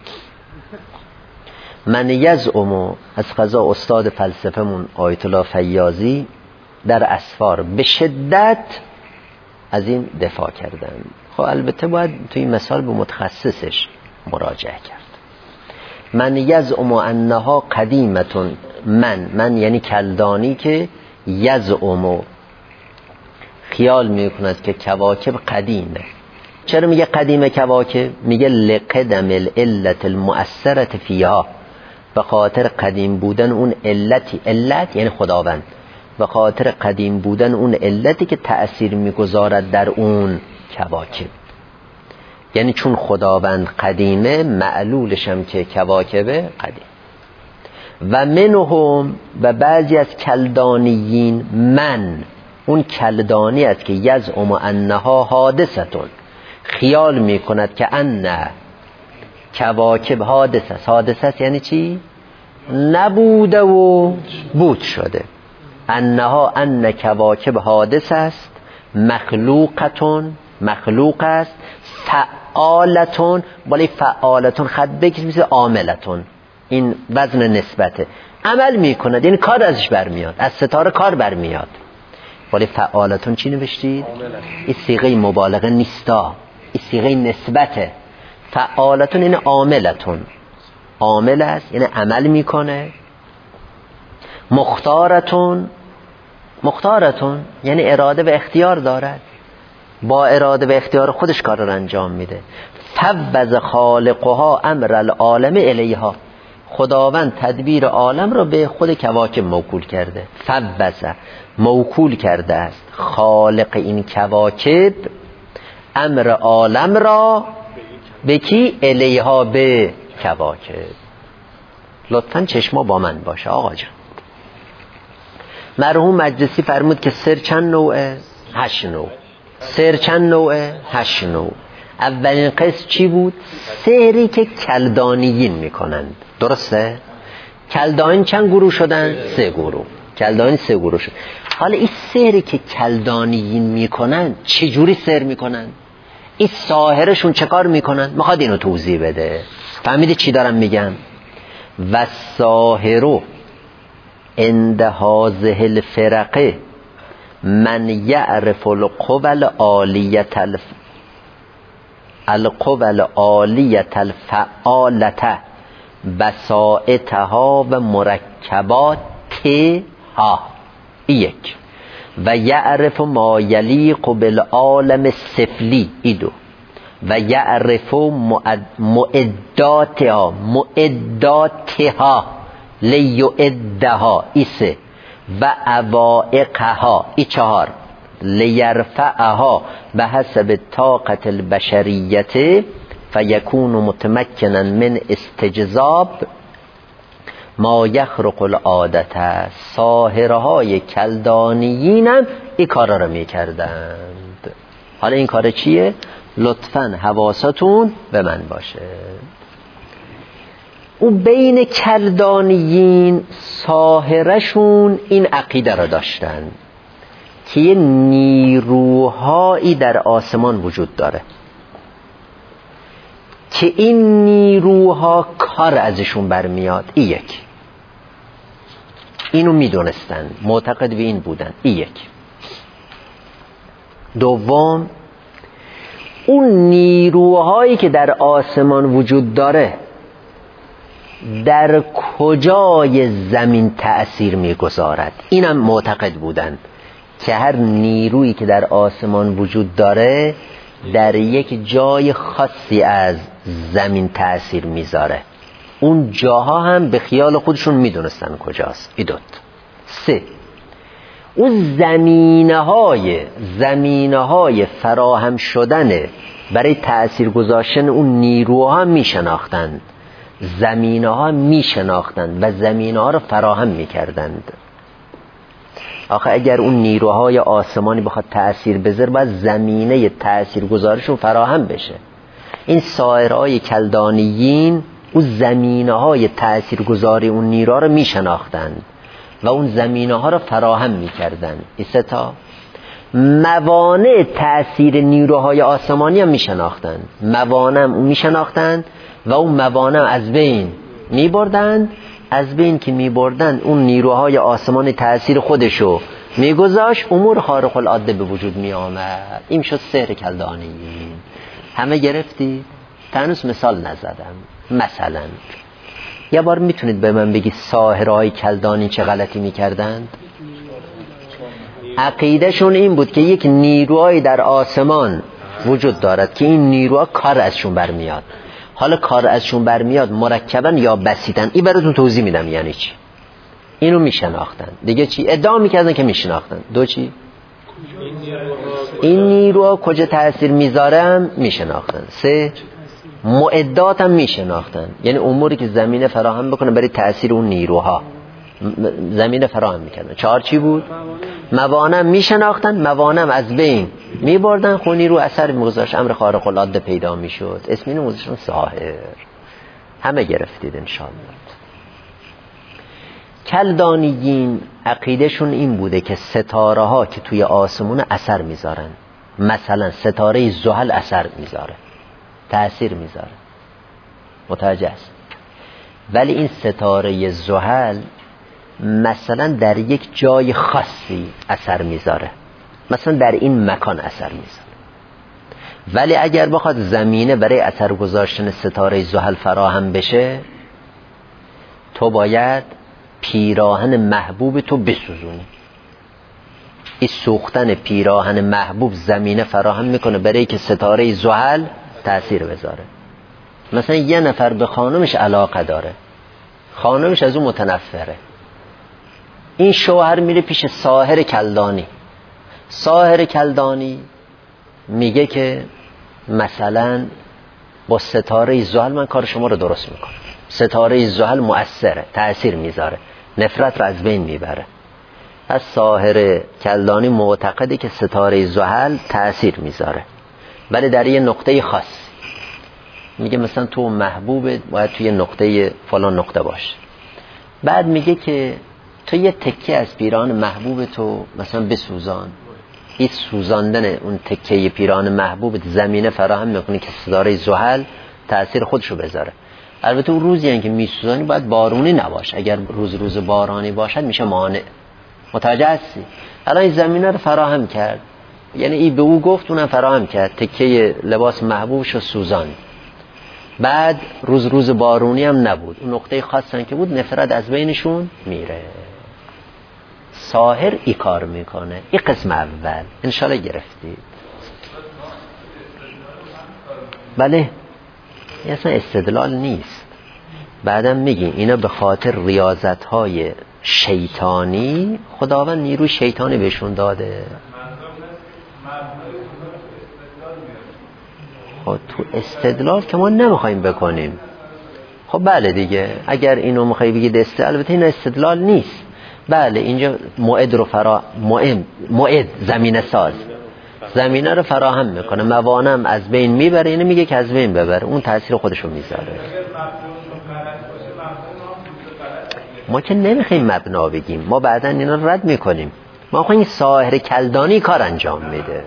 من یزعم، از قضا استاد فلسفه‌مون آیت الله فیاضی در اسفار به شدت از این دفاع کردن. خب البته باید توی این مثال به متخصصش مراجعه کرد. من یزعم انها قدیمتون، من من یعنی کلدانی که یزعم خیال میکند که کواکب قدیمه. چرا میگه قدیمه کواکب؟ میگه لقدم العلت المؤثرت فیها، به خاطر قدیم بودن اون علتی، علت یعنی خداوند، به خاطر قدیم بودن اون علتی که تأثیر میگذارد در اون کواکب. یعنی چون خداوند قدیمه، معلولش هم که کواکبه قدیم. و منهم، و بعضی از کلدانیین، من اون کلدانی است که یزعم انها حادثتون، خیال میکند که ان کواکب حادث است. حادث است یعنی چی؟ نبوده و بود شده. انها ان کواکب حادث است، مخلوقتون، مخلوق است، فعالتون، ولی فعالتون خط بکشید مثل عاملتون، این وزن نسبته، عمل میکند، یعنی کار ازش برمیاد، از ستاره کار برمیاد. ولی فعالتون چی نوشتید؟ این صیغه مبالغه نیستا، این صیغه نسبته. فعالتون این عاملتون، عامل است یعنی عمل میکنه. مختارتون، مختارتون یعنی اراده و اختیار دارد، با اراده و اختیار خودش کار رو انجام میده. فوض خالقها امر العالم الیها، خداوند تدبیر عالم رو به خود کواکب موکول کرده. فوض موکول کرده است خالق این کواکب امر عالم را به کی؟ الیها، به کواکب. لطفاً چشما با من باشه آقا جان. مرحوم مجلسی فرمود که سر چند نوعه؟ هشت نوع. سر چند نوعه؟ هشت نوع. اولین قسم چی بود؟ سری که کلدانیین میکنند. درسته؟ کلدانیین چند گروه شدن؟ سه گروه. کلدانی سه گروه شد. حالا این سحری که کلدانیین میکنن چجوری سحر میکنن؟ این ساحرشون چه کار میکنن؟ میخواد اینو توضیح بده. فهمیدی چی دارم میگم؟ و ساحرو عند هذه الفرقه من یعرف القوى العالیة الف القوى العالیة الفعالة بسائطها و مرکباتها یک و یعرف ما یلیق بالعالم السفلی ایدو و یعرف معداتها معداتها لیعدها ایسه و عوائقها ای چهار لیرفعها به حسب طاقت البشریت فیکون متمکنا من استجذاب ما یخرق العادت. ساحرهای کلدانیین هم این کارا رو میکردند. حالا این کار چیه؟ لطفاً حواستون به من باشه. او بین کلدانیین ساحرشون این عقیده را داشتن که یه نیروهایی در آسمان وجود داره که این نیروها کار ازشون برمیاد. این یک، اینو میدونستن، معتقد به این بودن. این یک. دوم، اون نیروهایی که در آسمان وجود داره در کجای زمین تأثیر میگذارد. اینم معتقد بودن که هر نیرویی که در آسمان وجود داره در یک جای خاصی از زمین تأثیر میذاره. اون جاها هم به خیال خودشون میدونستن کجاست. ای دوت. سه، اون زمینه های زمینه های فراهم شدن برای تأثیر گذاشتن اون نیروها میشناختند، زمینه ها میشناختند و زمینه ها رو فراهم میکردند. آخه اگر اون نیروهای آسمانی بخواد تأثیر بذاره باید زمینه تأثیر گذارشون فراهم بشه. این ساحرهای کلدانیین اون زمینه های تأثیر گذاری اون نیروها رو میشناختند و اون زمینه ها رو فراهم میکردند. این سه تا موانع تأثیر نیروهای آسمانی هم میشناختند، موانع هم میشناختند و اون موانع از بین میبردند. از بین که میبردند اون نیروهای آسمانی تأثیر خودشو میگذاشت، امور خارق العاده به وجود میآمد. این شد سحر کلدانیین. همه گرفتید؟ تنوس مثال نزدم. مثلا یه بار میتونید به من بگید ساحرهای کلدانی چه غلطی میکردند؟ عقیدهشون این بود که یک نیروهای در آسمان وجود دارد که این نیروها کار ازشون برمیاد. حالا کار ازشون برمیاد مرکبا یا بسیطن. این براتون توضیح میدم یعنی چی. اینو میشناختن. دیگه چی؟ ادعا میکردن که میشناختن. دو چی؟ این نیروها کجا تأثیر میذارن میشناختن. سه، معدات هم میشناختن، یعنی اموری که زمینه فراهم بکنه برای تأثیر اون نیروها زمینه فراهم میکردن. چهار چی بود؟ موانع میشناختن، موانع از بین میبردن، خونی رو اثر میگذاشت، امر خارق العاده پیدا میشد. اسم اینو موزشون ساحر. همه گرفتید انشاءالله. کلدانیین عقیدهشون این بوده که ستاره ها که توی آسمون اثر میذارن، مثلا ستاره زحل اثر میذاره، تأثیر میذاره، متوجه است. ولی این ستاره زحل مثلا در یک جای خاصی اثر میذاره، مثلا در این مکان اثر میذاره. ولی اگر بخواد زمینه برای اثر گذاشتن ستاره زحل فراهم بشه، تو باید پیراهن محبوب تو بسوزونی. این سوختن پیراهن محبوب زمینه فراهم میکنه برای که ستاره زحل تأثیر بذاره. مثلا یه نفر به خانمش علاقه داره، خانمش از اون متنفره، این شوهر میره پیش ساحر کلدانی. ساحر کلدانی میگه که مثلا با ستاره زحل من کار شما رو درست میکنم. ستاره زحل مؤثره، تأثیر میذاره، نفرت رو از بین میبره. از ساحر کلدانی معتقده که ستاره زحل تأثیر میذاره، ولی در یه نقطه خاص. میگه مثلا تو محبوبت باید توی نقطه فلان نقطه باشه. بعد میگه که تو یه تکه از پیران محبوب تو مثلا بسوزان، این سوزاندن اون تکه پیران محبوب زمینه فراهم میکنه که ستاره زحل تأثیر خودشو بذاره. البته اون روزی هم که میسوزانی باید بارونی نباشه، اگر روز روز بارانی باشد میشه مانع. متوجه هستی؟ الان این زمینه رو فراهم کرد، یعنی این به او گفت اونم فراهم کرد، تکه لباس محبوبشو سوزان. بعد روز روز بارونی هم نبود، اون نقطه خاصن که بود نفرت از بینشون میره. ساحر ای کار میکنه. این قسم اول انشالله گرفتید. بله این اصلا استدلال نیست. بعدم میگیم اینا به خاطر ریاضت های شیطانی خداوند نیروی شیطانی بهشون داده. خب تو استدلال که ما نمیخوایم بکنیم. خب بله دیگه اگر اینو میخوای بگید استدلال، البته این استدلال نیست. بله اینجا موعد رو فرا موعد موعد زمینه ساز زمینه رو فراهم میکنه، موانم از بین میبره، اینو میگه که از بین ببره، اون تاثیر خودشو میذاره. ما که نمیخوایم مبنا بگیم، ما بعداً اینا رو رد میکنیم. ما خواهیم ساحر کلدانی کار انجام میده.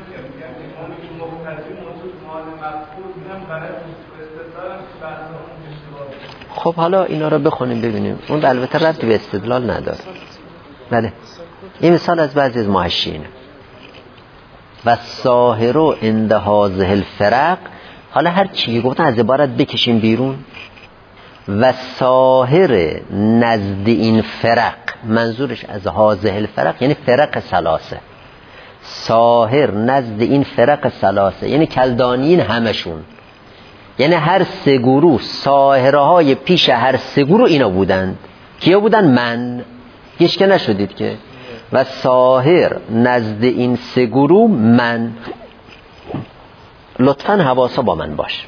خب حالا اینا رو بخونیم ببینیم. اون البته ربطی به استدلال نداره. بله این مثال از بعضی از محشینه. و ساحر عند هذه الفرق، حالا هر چی گفتن از عبارت بکشیم بیرون. و ساحر نزد این فرق، منظورش از هذه الفرق یعنی فرق ثلاثه. ساحر نزد این فرق ثلاثه یعنی کلدانیین همشون، یعنی هر سه گروه ساحرهای پیش هر سه گروه اینا بودند. کیا بودن؟ من هیچ که نشدید که. و ساحر نزد این سه گروه من. لطفاً حواسا با من باش.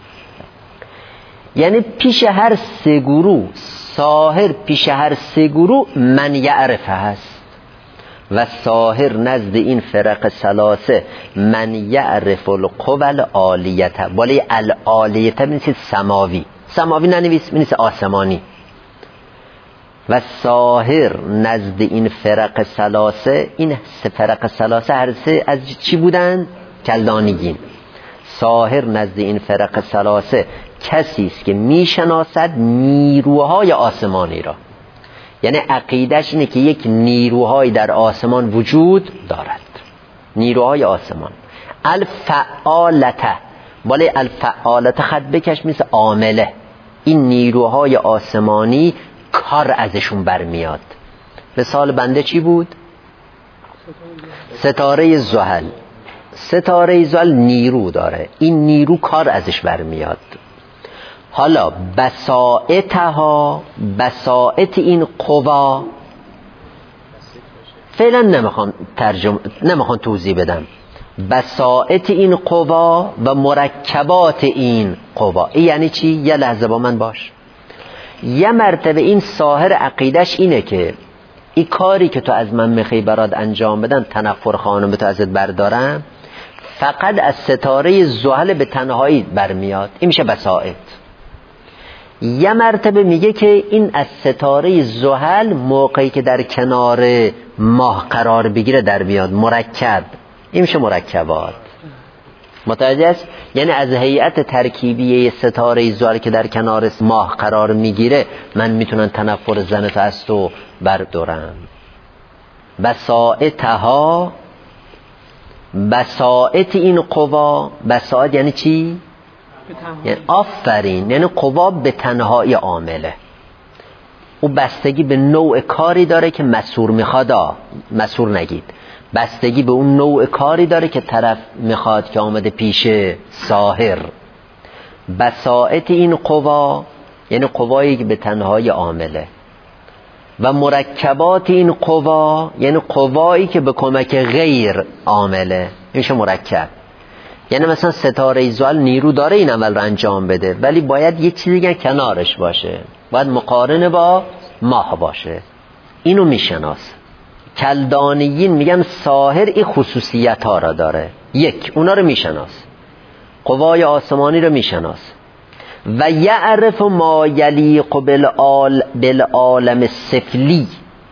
یعنی پیش هر سه گروه ساحر پیش هر سه گروه من یعرفه هست. و ساحر نزد این فرق ثلاثه من یعرف القوى العالیه. ولی العالیه بنویسید سماوی، سماوی ننویس، بنویسید آسمانی. و ساحر نزد این فرق ثلاثه، این سه فرق ثلاثه هر سه از چی بودن؟ کلدانیین. ساحر نزد این فرق ثلاثه کسی است که میشناسد نیروهای آسمانی را. یعنی عقیدش اینه که یک نیروهای در آسمان وجود دارد، نیروهای آسمان. الفعالته، ولی الفعالته خط بکش مثل عامله. این نیروهای آسمانی کار ازشون برمیاد. مثال بنده چی بود؟ ستاره زحل. ستاره زحل نیرو داره، این نیرو کار ازش برمیاد. حالا بسائطها، بسائط این قوا فعلا نمیخوام ترجمه نمیخوام توضیح بدم. بسائط این قوا و مرکبات این قوا، این یعنی چی؟ یه لحظه با من باش. یه مرتبه این ساحر عقیدش اینه که این کاری که تو از من میخوای برات انجام بدم، تنفر خانم تو ازت بردارم، فقط از ستاره زحل به تنهایی برمیاد. این میشه بسائط. یه مرتبه میگه که این از ستاره زحل موقعی که در کنار ماه قرار بگیره در بیاد، مرکب. این میشه مرکبات. متوجه است؟ یعنی از هیئت ترکیبی ستاره زحل که در کنار ماه قرار میگیره من میتونم تنفر زنت از تو بردارم. بسائطها، بسائط این قوا. بسائط یعنی چی؟ یعنی آفرین، یعنی قوا به تنهایی عامله. او بستگی به نوع کاری داره که مسئول میخواد. مسئول نگید، بستگی به اون نوع کاری داره که طرف میخواد که آمده پیش ساحر. بسائط این قوا یعنی قوایی که به تنهایی عامله. و مرکبات این قوا یعنی قوایی که به کمک غیر عامله. میشه مرکب. یعنی مثلا ستاره زحل نیرو داره این عمل رو انجام بده، ولی باید یه چیزی دیگه کنارش باشه، باید مقارن با ماه باشه. اینو میشناس. کلدانیین میگن ساحر این خصوصیت ها را داره. یک، اونا رو میشناس، قوای آسمانی رو میشناس. و یعرف ما یلیق بالعالم السفلی.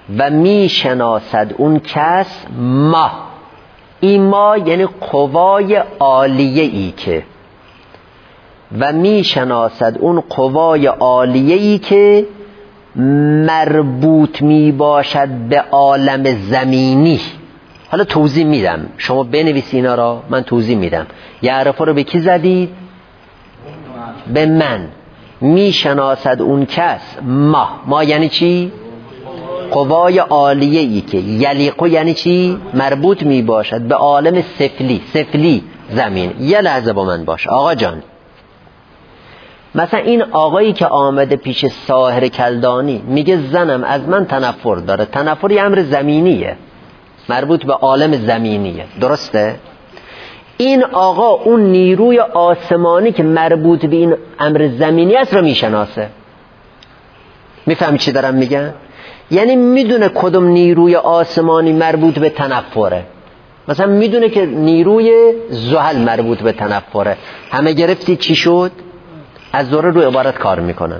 و میشناسد اون کس ما. این ما یعنی قوای عالیه ای که و میشناسد اون قوای عالیه ای که مربوط می باشد به عالم زمینی. حالا توضیح میدم، شما بنویسی اینا را، من توضیح میدم. یعرفه رو به کی زدید؟ به من. میشناسد اون کس ما. ما یعنی چی؟ قوای عالیه ای که یلیقو یعنی چی؟ مربوط می باشد به عالم سفلی. سفلی زمین. یه لحظه با من باش آقا جان. مثلا این آقایی که آمده پیش ساحر کلدانی میگه زنم از من تنفر داره. تنفر یه امر زمینیه، مربوط به عالم زمینیه، درسته؟ این آقا اون نیروی آسمانی که مربوط به این امر زمینی است رو میشناسه. میفهمی چی دارم میگم؟ یعنی میدونه کدوم نیروی آسمانی مربوط به تنفره. مثلا میدونه که نیروی زحل مربوط به تنفره. همه گرفتی چی شد؟ از ذره رو عبارت کار میکنن.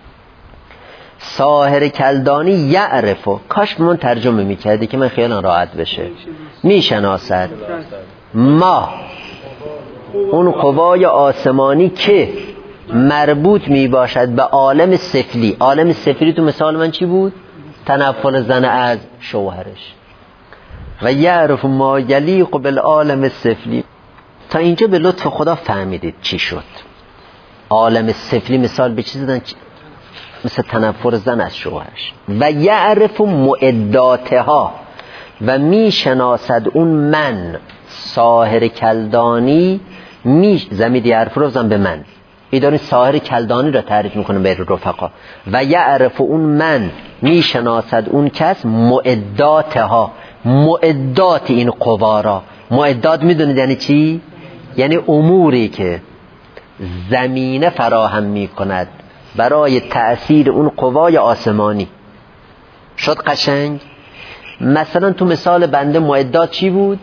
ساحر کلدانی یعرفو، کاش من ترجمه میکردی که من خیالم راحت بشه. میشناسد ما، اون قوای آسمانی که مربوط میباشد به عالم سفلی. عالم سفلی تو مثال من چی بود؟ تنفر زن از شوهرش. و یعرف ما یلیق بالعالم سفلی. تا اینجا به لطف خدا فهمیدید چی شد. عالم سفلی مثال به چی زدن؟ مثل تنفر زن از شوهرش. و یعرف معداتها، و میشناسد اون من ساحر کلدانی. می زمید یعرف رو زن به من، ایدانی ساحر کلدانی را تعریف میکنه به رفقا. و یعرف اون من میشناسد اون کس معداتها، معدات این قوا را. معدات میدونید یعنی چی؟ یعنی اموری که زمینه فراهم میکند برای تأثیر اون قوای آسمانی. شد قشنگ؟ مثلا تو مثال بنده معدات چی بود؟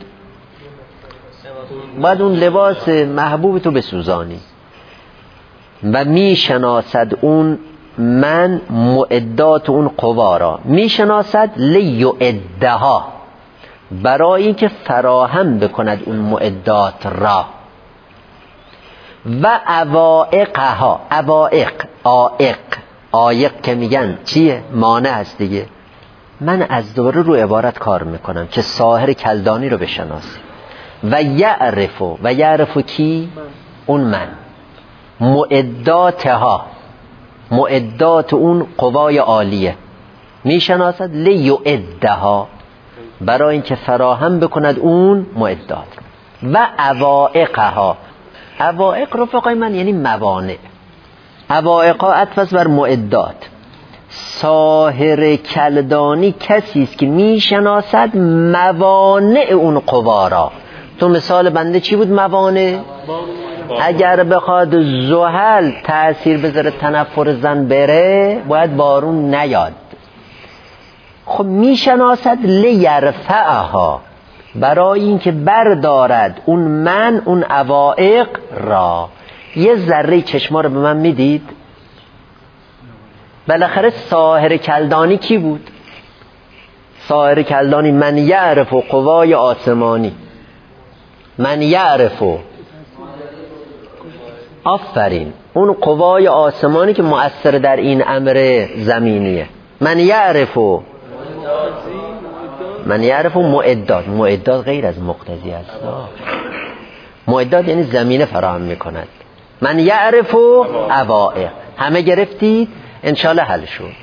باید اون لباس محبوب تو بسوزانی. و میشناسد اون من معدات اون قوا را. میشناسد لیعدها، برای اینکه فراهم بکند اون معدات را. و اوائقها، اوائق، آئق، آئق که میگن چیه؟ مانع هست دیگه. من از دوباره رو عبارت کار میکنم که ساحر کلدانی رو بشناسی. و یعرفو، و یعرفو کی؟ اون من معداتها، معدات اون قوای عالیه. میشناسد لیعدها، برای اینکه فراهم بکند اون معدات. و اوائقها، اوائق رفقای من یعنی موانع. اوائقها عطف بر معدات. ساحر کلدانی کسی است که میشناسد موانع اون قوا را. تو مثال بنده چی بود موانع؟ اگر بخواد زحل تأثیر بذاره تنفر زن بره، باید بارون نیاد. خب میشناسد لیرفعها، برای اینکه بردارد اون من اون اوائق را. یه ذره چشما رو به من میدید؟ بالاخره ساحر کلدانی کی بود؟ ساحر کلدانی من یعرف و قوای آسمانی. من یعرف و آفرین، اون قوای آسمانی که مؤثر در این امر زمینیه. من یعرف و من یعرف و معدات. معدات غیر از مقتضی است. معدات یعنی زمینه فراهم میکند. من یعرف و اوائق. همه گرفتید؟ انشالله حل شد.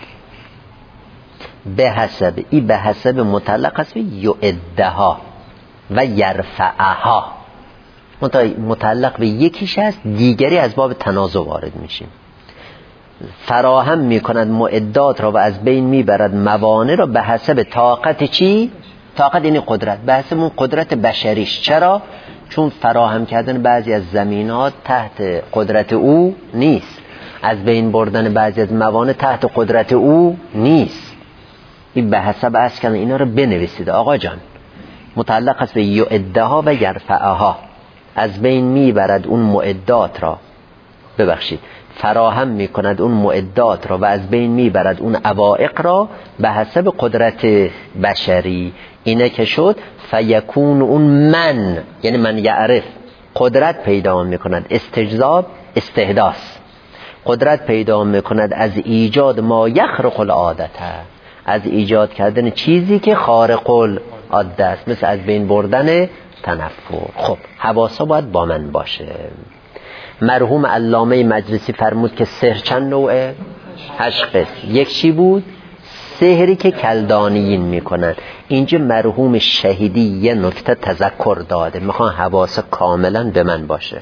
به حسب، ای به حسب متعلق است به یعدها و یرفعها. متعلق به یکیش هست، دیگری از باب تنازع وارد میشیم. فراهم میکند معدات را و از بین میبرد موانع را به حسب طاقت چی؟ طاقت یعنی قدرت، به حسب اون قدرت بشریش. چرا؟ چون فراهم کردن بعضی از زمینات تحت قدرت او نیست، از بین بردن بعضی از موانع تحت قدرت او نیست. این به حسب اسکن اینا رو بنویسید آقا جان. متعلق است به یعدها و یرفعها، از بین میبرد اون معدات را. ببخشید فراهم میکند اون معدات را و از بین میبرد اون عوائق را به حسب قدرت بشری. اینه که شد فیکون اون من، یعنی من یعرف، قدرت پیدا میکند، استجذاب استحداث، قدرت پیدا میکند از ایجاد ما یخرق العادت، از ایجاد کردن چیزی که خارق العاده است، مثل از بین بردن تنفر. خب حواسا باید با من باشه. مرحوم علامه مجلسی فرمود که سحر چند نوعه؟ هشت قسم. یک چی بود؟ سحری که کلدانیین میکنن. اینجا مرحوم شهیدی یه نکته تذکر داده، میخوان حواس کاملا به من باشه.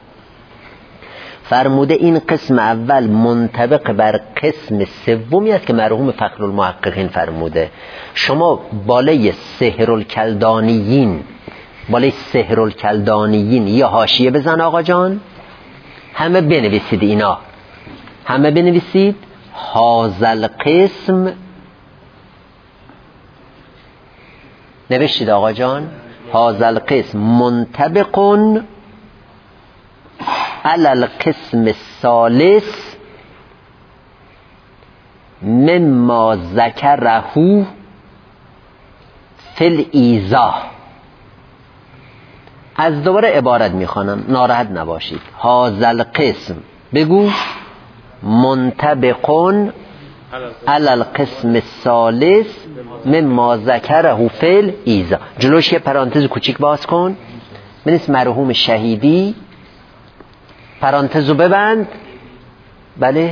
فرموده این قسم اول منطبق بر قسم سومی است که مرحوم فخرالمحققین فرموده. شما بالای سحرالکلدانیین، بالای سحرالکلدانیین یا حاشیه بزن آقا جان، همه بنویسید، اینا همه بنویسید هازل قسم. نوشتید آقا جان؟ هازل قسم منطبقون علی القسم الثالث مما ذکره فی الایضاح. از دوباره عبارت میخوانم، ناراحت نباشید. هازل قسم بگو منطبقون علی القسم الثالث مما ذکره فی الایضاح. جلوش یه پرانتز کوچیک باز کن، بنویس مرحوم شهیدی، پرانتزو ببند. بله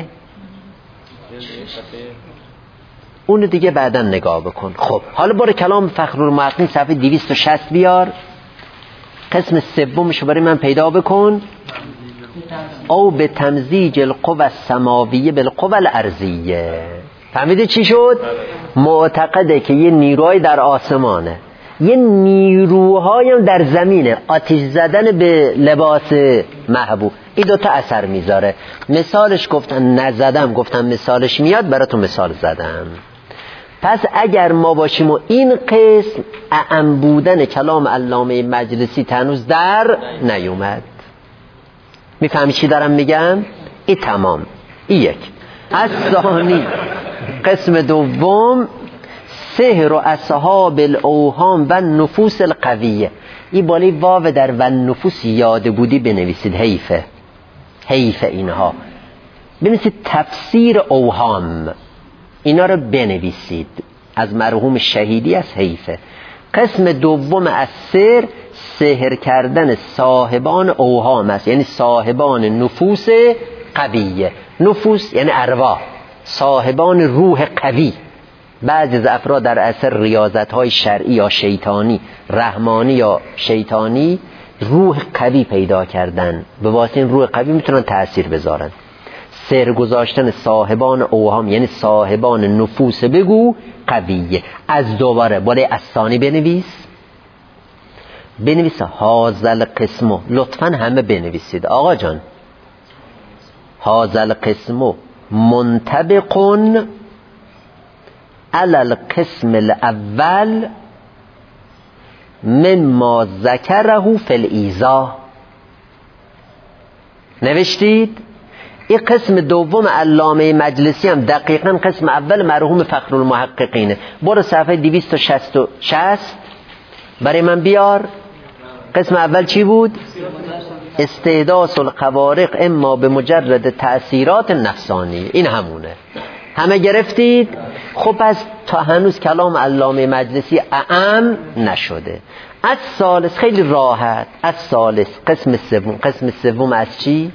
اون دیگه بعدا نگاه بکن. خب حالا برو کلام فخرالمحققین صفحه دویست و شصت بیار، قسم سومشو برای من پیدا بکن. او به تمزیج القوى السماویه بالقوى الارضیه. فهمیده چی شد؟ معتقده که یه نیروهای در آسمانه، یه نیروهایی هم در زمینه، آتش زدن به لباس محبوب. این دوتا اثر میذاره. مثالش گفتن نزدم، گفتم مثالش میاد، براتون مثال زدم. پس اگر ما باشیم و این قسم اعم بودن کلام علامه مجلسی تنوز در نیومد. میفهمی چی دارم میگم؟ این تمام. این یک. از ثانی قسم دوم سحر و اصحاب الاوهام و نفوس القویه. این بالای واو در و نفوس یاد بودی بنویسید، حیفه حیفه اینها. بنویسید تفسیر اوهام، اینا رو بنویسید، از مرحوم شهیدی از حیفه. قسم دوم از سحر، سحر کردن صاحبان اوهام است، یعنی صاحبان نفوس قویه. نفوس یعنی ارواح، صاحبان روح قوی. بعضی از افراد در اثر ریاضت‌های شرعی یا شیطانی، رحمانی یا شیطانی، روح قوی پیدا کردن، به واسطه این روح قوی میتونن تأثیر بذارن. سر گذاشتن صاحبان اوهام یعنی صاحبان نفوس بگو قویه. از دوباره بالای الثانی بنویس، بنویس هازل قسمو، لطفا همه بنویسید آقا جان. هازل قسمو منطبقون علی القسم الاول مما ذکره فی الایضاح. نوشتید؟ این قسم دوم علامه مجلسی هم دقیقاً قسم اول مرحوم فخرالمحققینه. برو صفحه دویست و شصت برای من بیار. قسم اول چی بود؟ استحداث الخوارق اما به مجرد تأثیرات نفسانی. این همونه، همه گرفتید؟ خب پس تا هنوز کلام علامه مجلسی اعم نشده. از ثالث خیلی راحت، از ثالث قسم سوم. قسم سوم از چی؟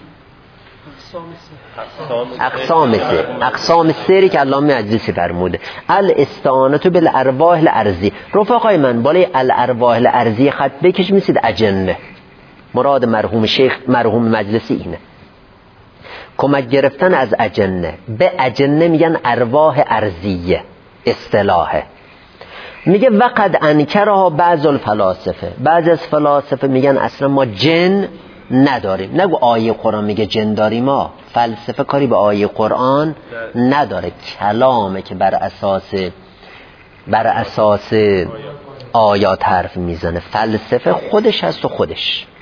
اقسام سر. اقسام سری که علامه مجلسی فرموده. الاستعانة بالارواح الارضی. رفقای من بالای الارواح الارضی خط بکش، میسید اجنه. مراد مرحوم شیخ مرحوم مجلسی اینه، کمک گرفتن از اجنه. به اجنه میگن ارواح ارضیه، اصطلاحه. میگه وقد انکرها بعض الفلاسفه. بعض از فلاسفه میگن اصلا ما جن نداریم. نگو آیه قرآن میگه جن داریم. ما فلسفه کاری به آیه قرآن نداره، کلامه که بر اساس بر اساس آیات حرف میزنه. فلسفه خودش هست و خودش.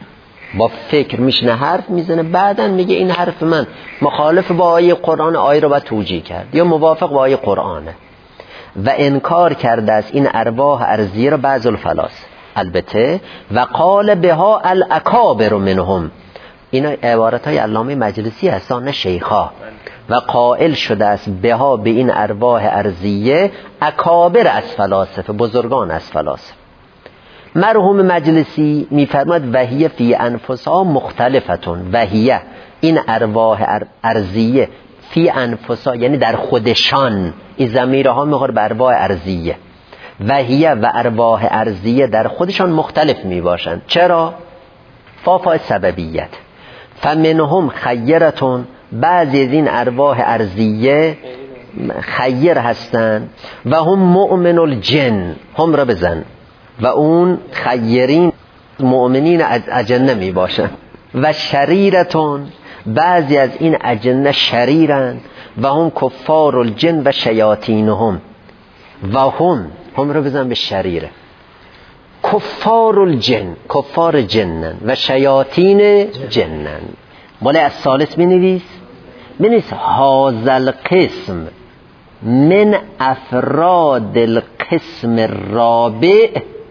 با فکر میشنه حرف میزنه، بعدن میگه این حرف من مخالف با آیه قرآن، آیه رو باید توجیه کرد یا موافق با آیه قرآنه. و انکار کرده است این ارواح ارضیه را بعض الفلاسفه البته و قال بها الاکابر منهم، اینا عبارت های علامه مجلسی هستن نه شیخا، و قائل شده است بها به این ارواح ارضیه اکابر از فلاسفه، بزرگان از فلاسفه. مرحوم مجلسی میفرماد وحیه فی انفسها مختلفتون، وحیه این ارواح ارضیه فی انفسها یعنی در خودشان، این ضمیرها میخوره به ارواح ارضیه، وحیه و ارواح ارضیه در خودشان مختلف میباشند. چرا؟ فافا سببیت. فمنهم خیرتون، بعضی از این ارواح ارضیه خیر هستند و هم مؤمن الجن، هم را بزن، و اون خیرین مؤمنین از اجنه می باشن. و شریرتون، بعضی از این اجنه شریرن و هم کفار الجن و شیاطینهم، و هم هم رو بزن به شریره، کفار الجن، کفار جنن و شیاطین جنن. مال از ثالث می نویس می نویس هازل قسم من افراد القسم الرابع،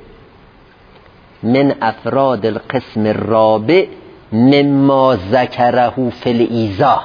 من افراد القسم الرابع مما ذکره فی الایذا،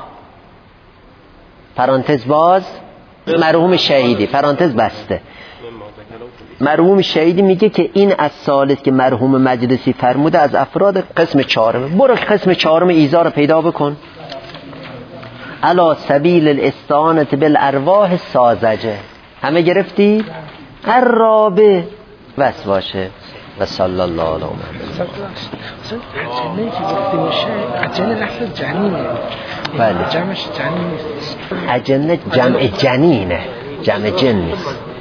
پرانتز باز، مرحوم شهیدی، پرانتز بسته. مرحوم شهیدی میگه که این از ثالث که مرحوم مجلسی فرموده از افراد قسم چهارم. برو قسم چهارم ایذا رو پیدا بکن، علی سبیل الاستعانة بالارواح ساذجه. همه گرفتی؟ الرابع بس باشه. و صلی الله علیه و آله. اجنه که گفته میشه اجنه لفظ جنینه. بله. جمعش جنین نیست. اجنه جمع جنینه، جمع جن نیست.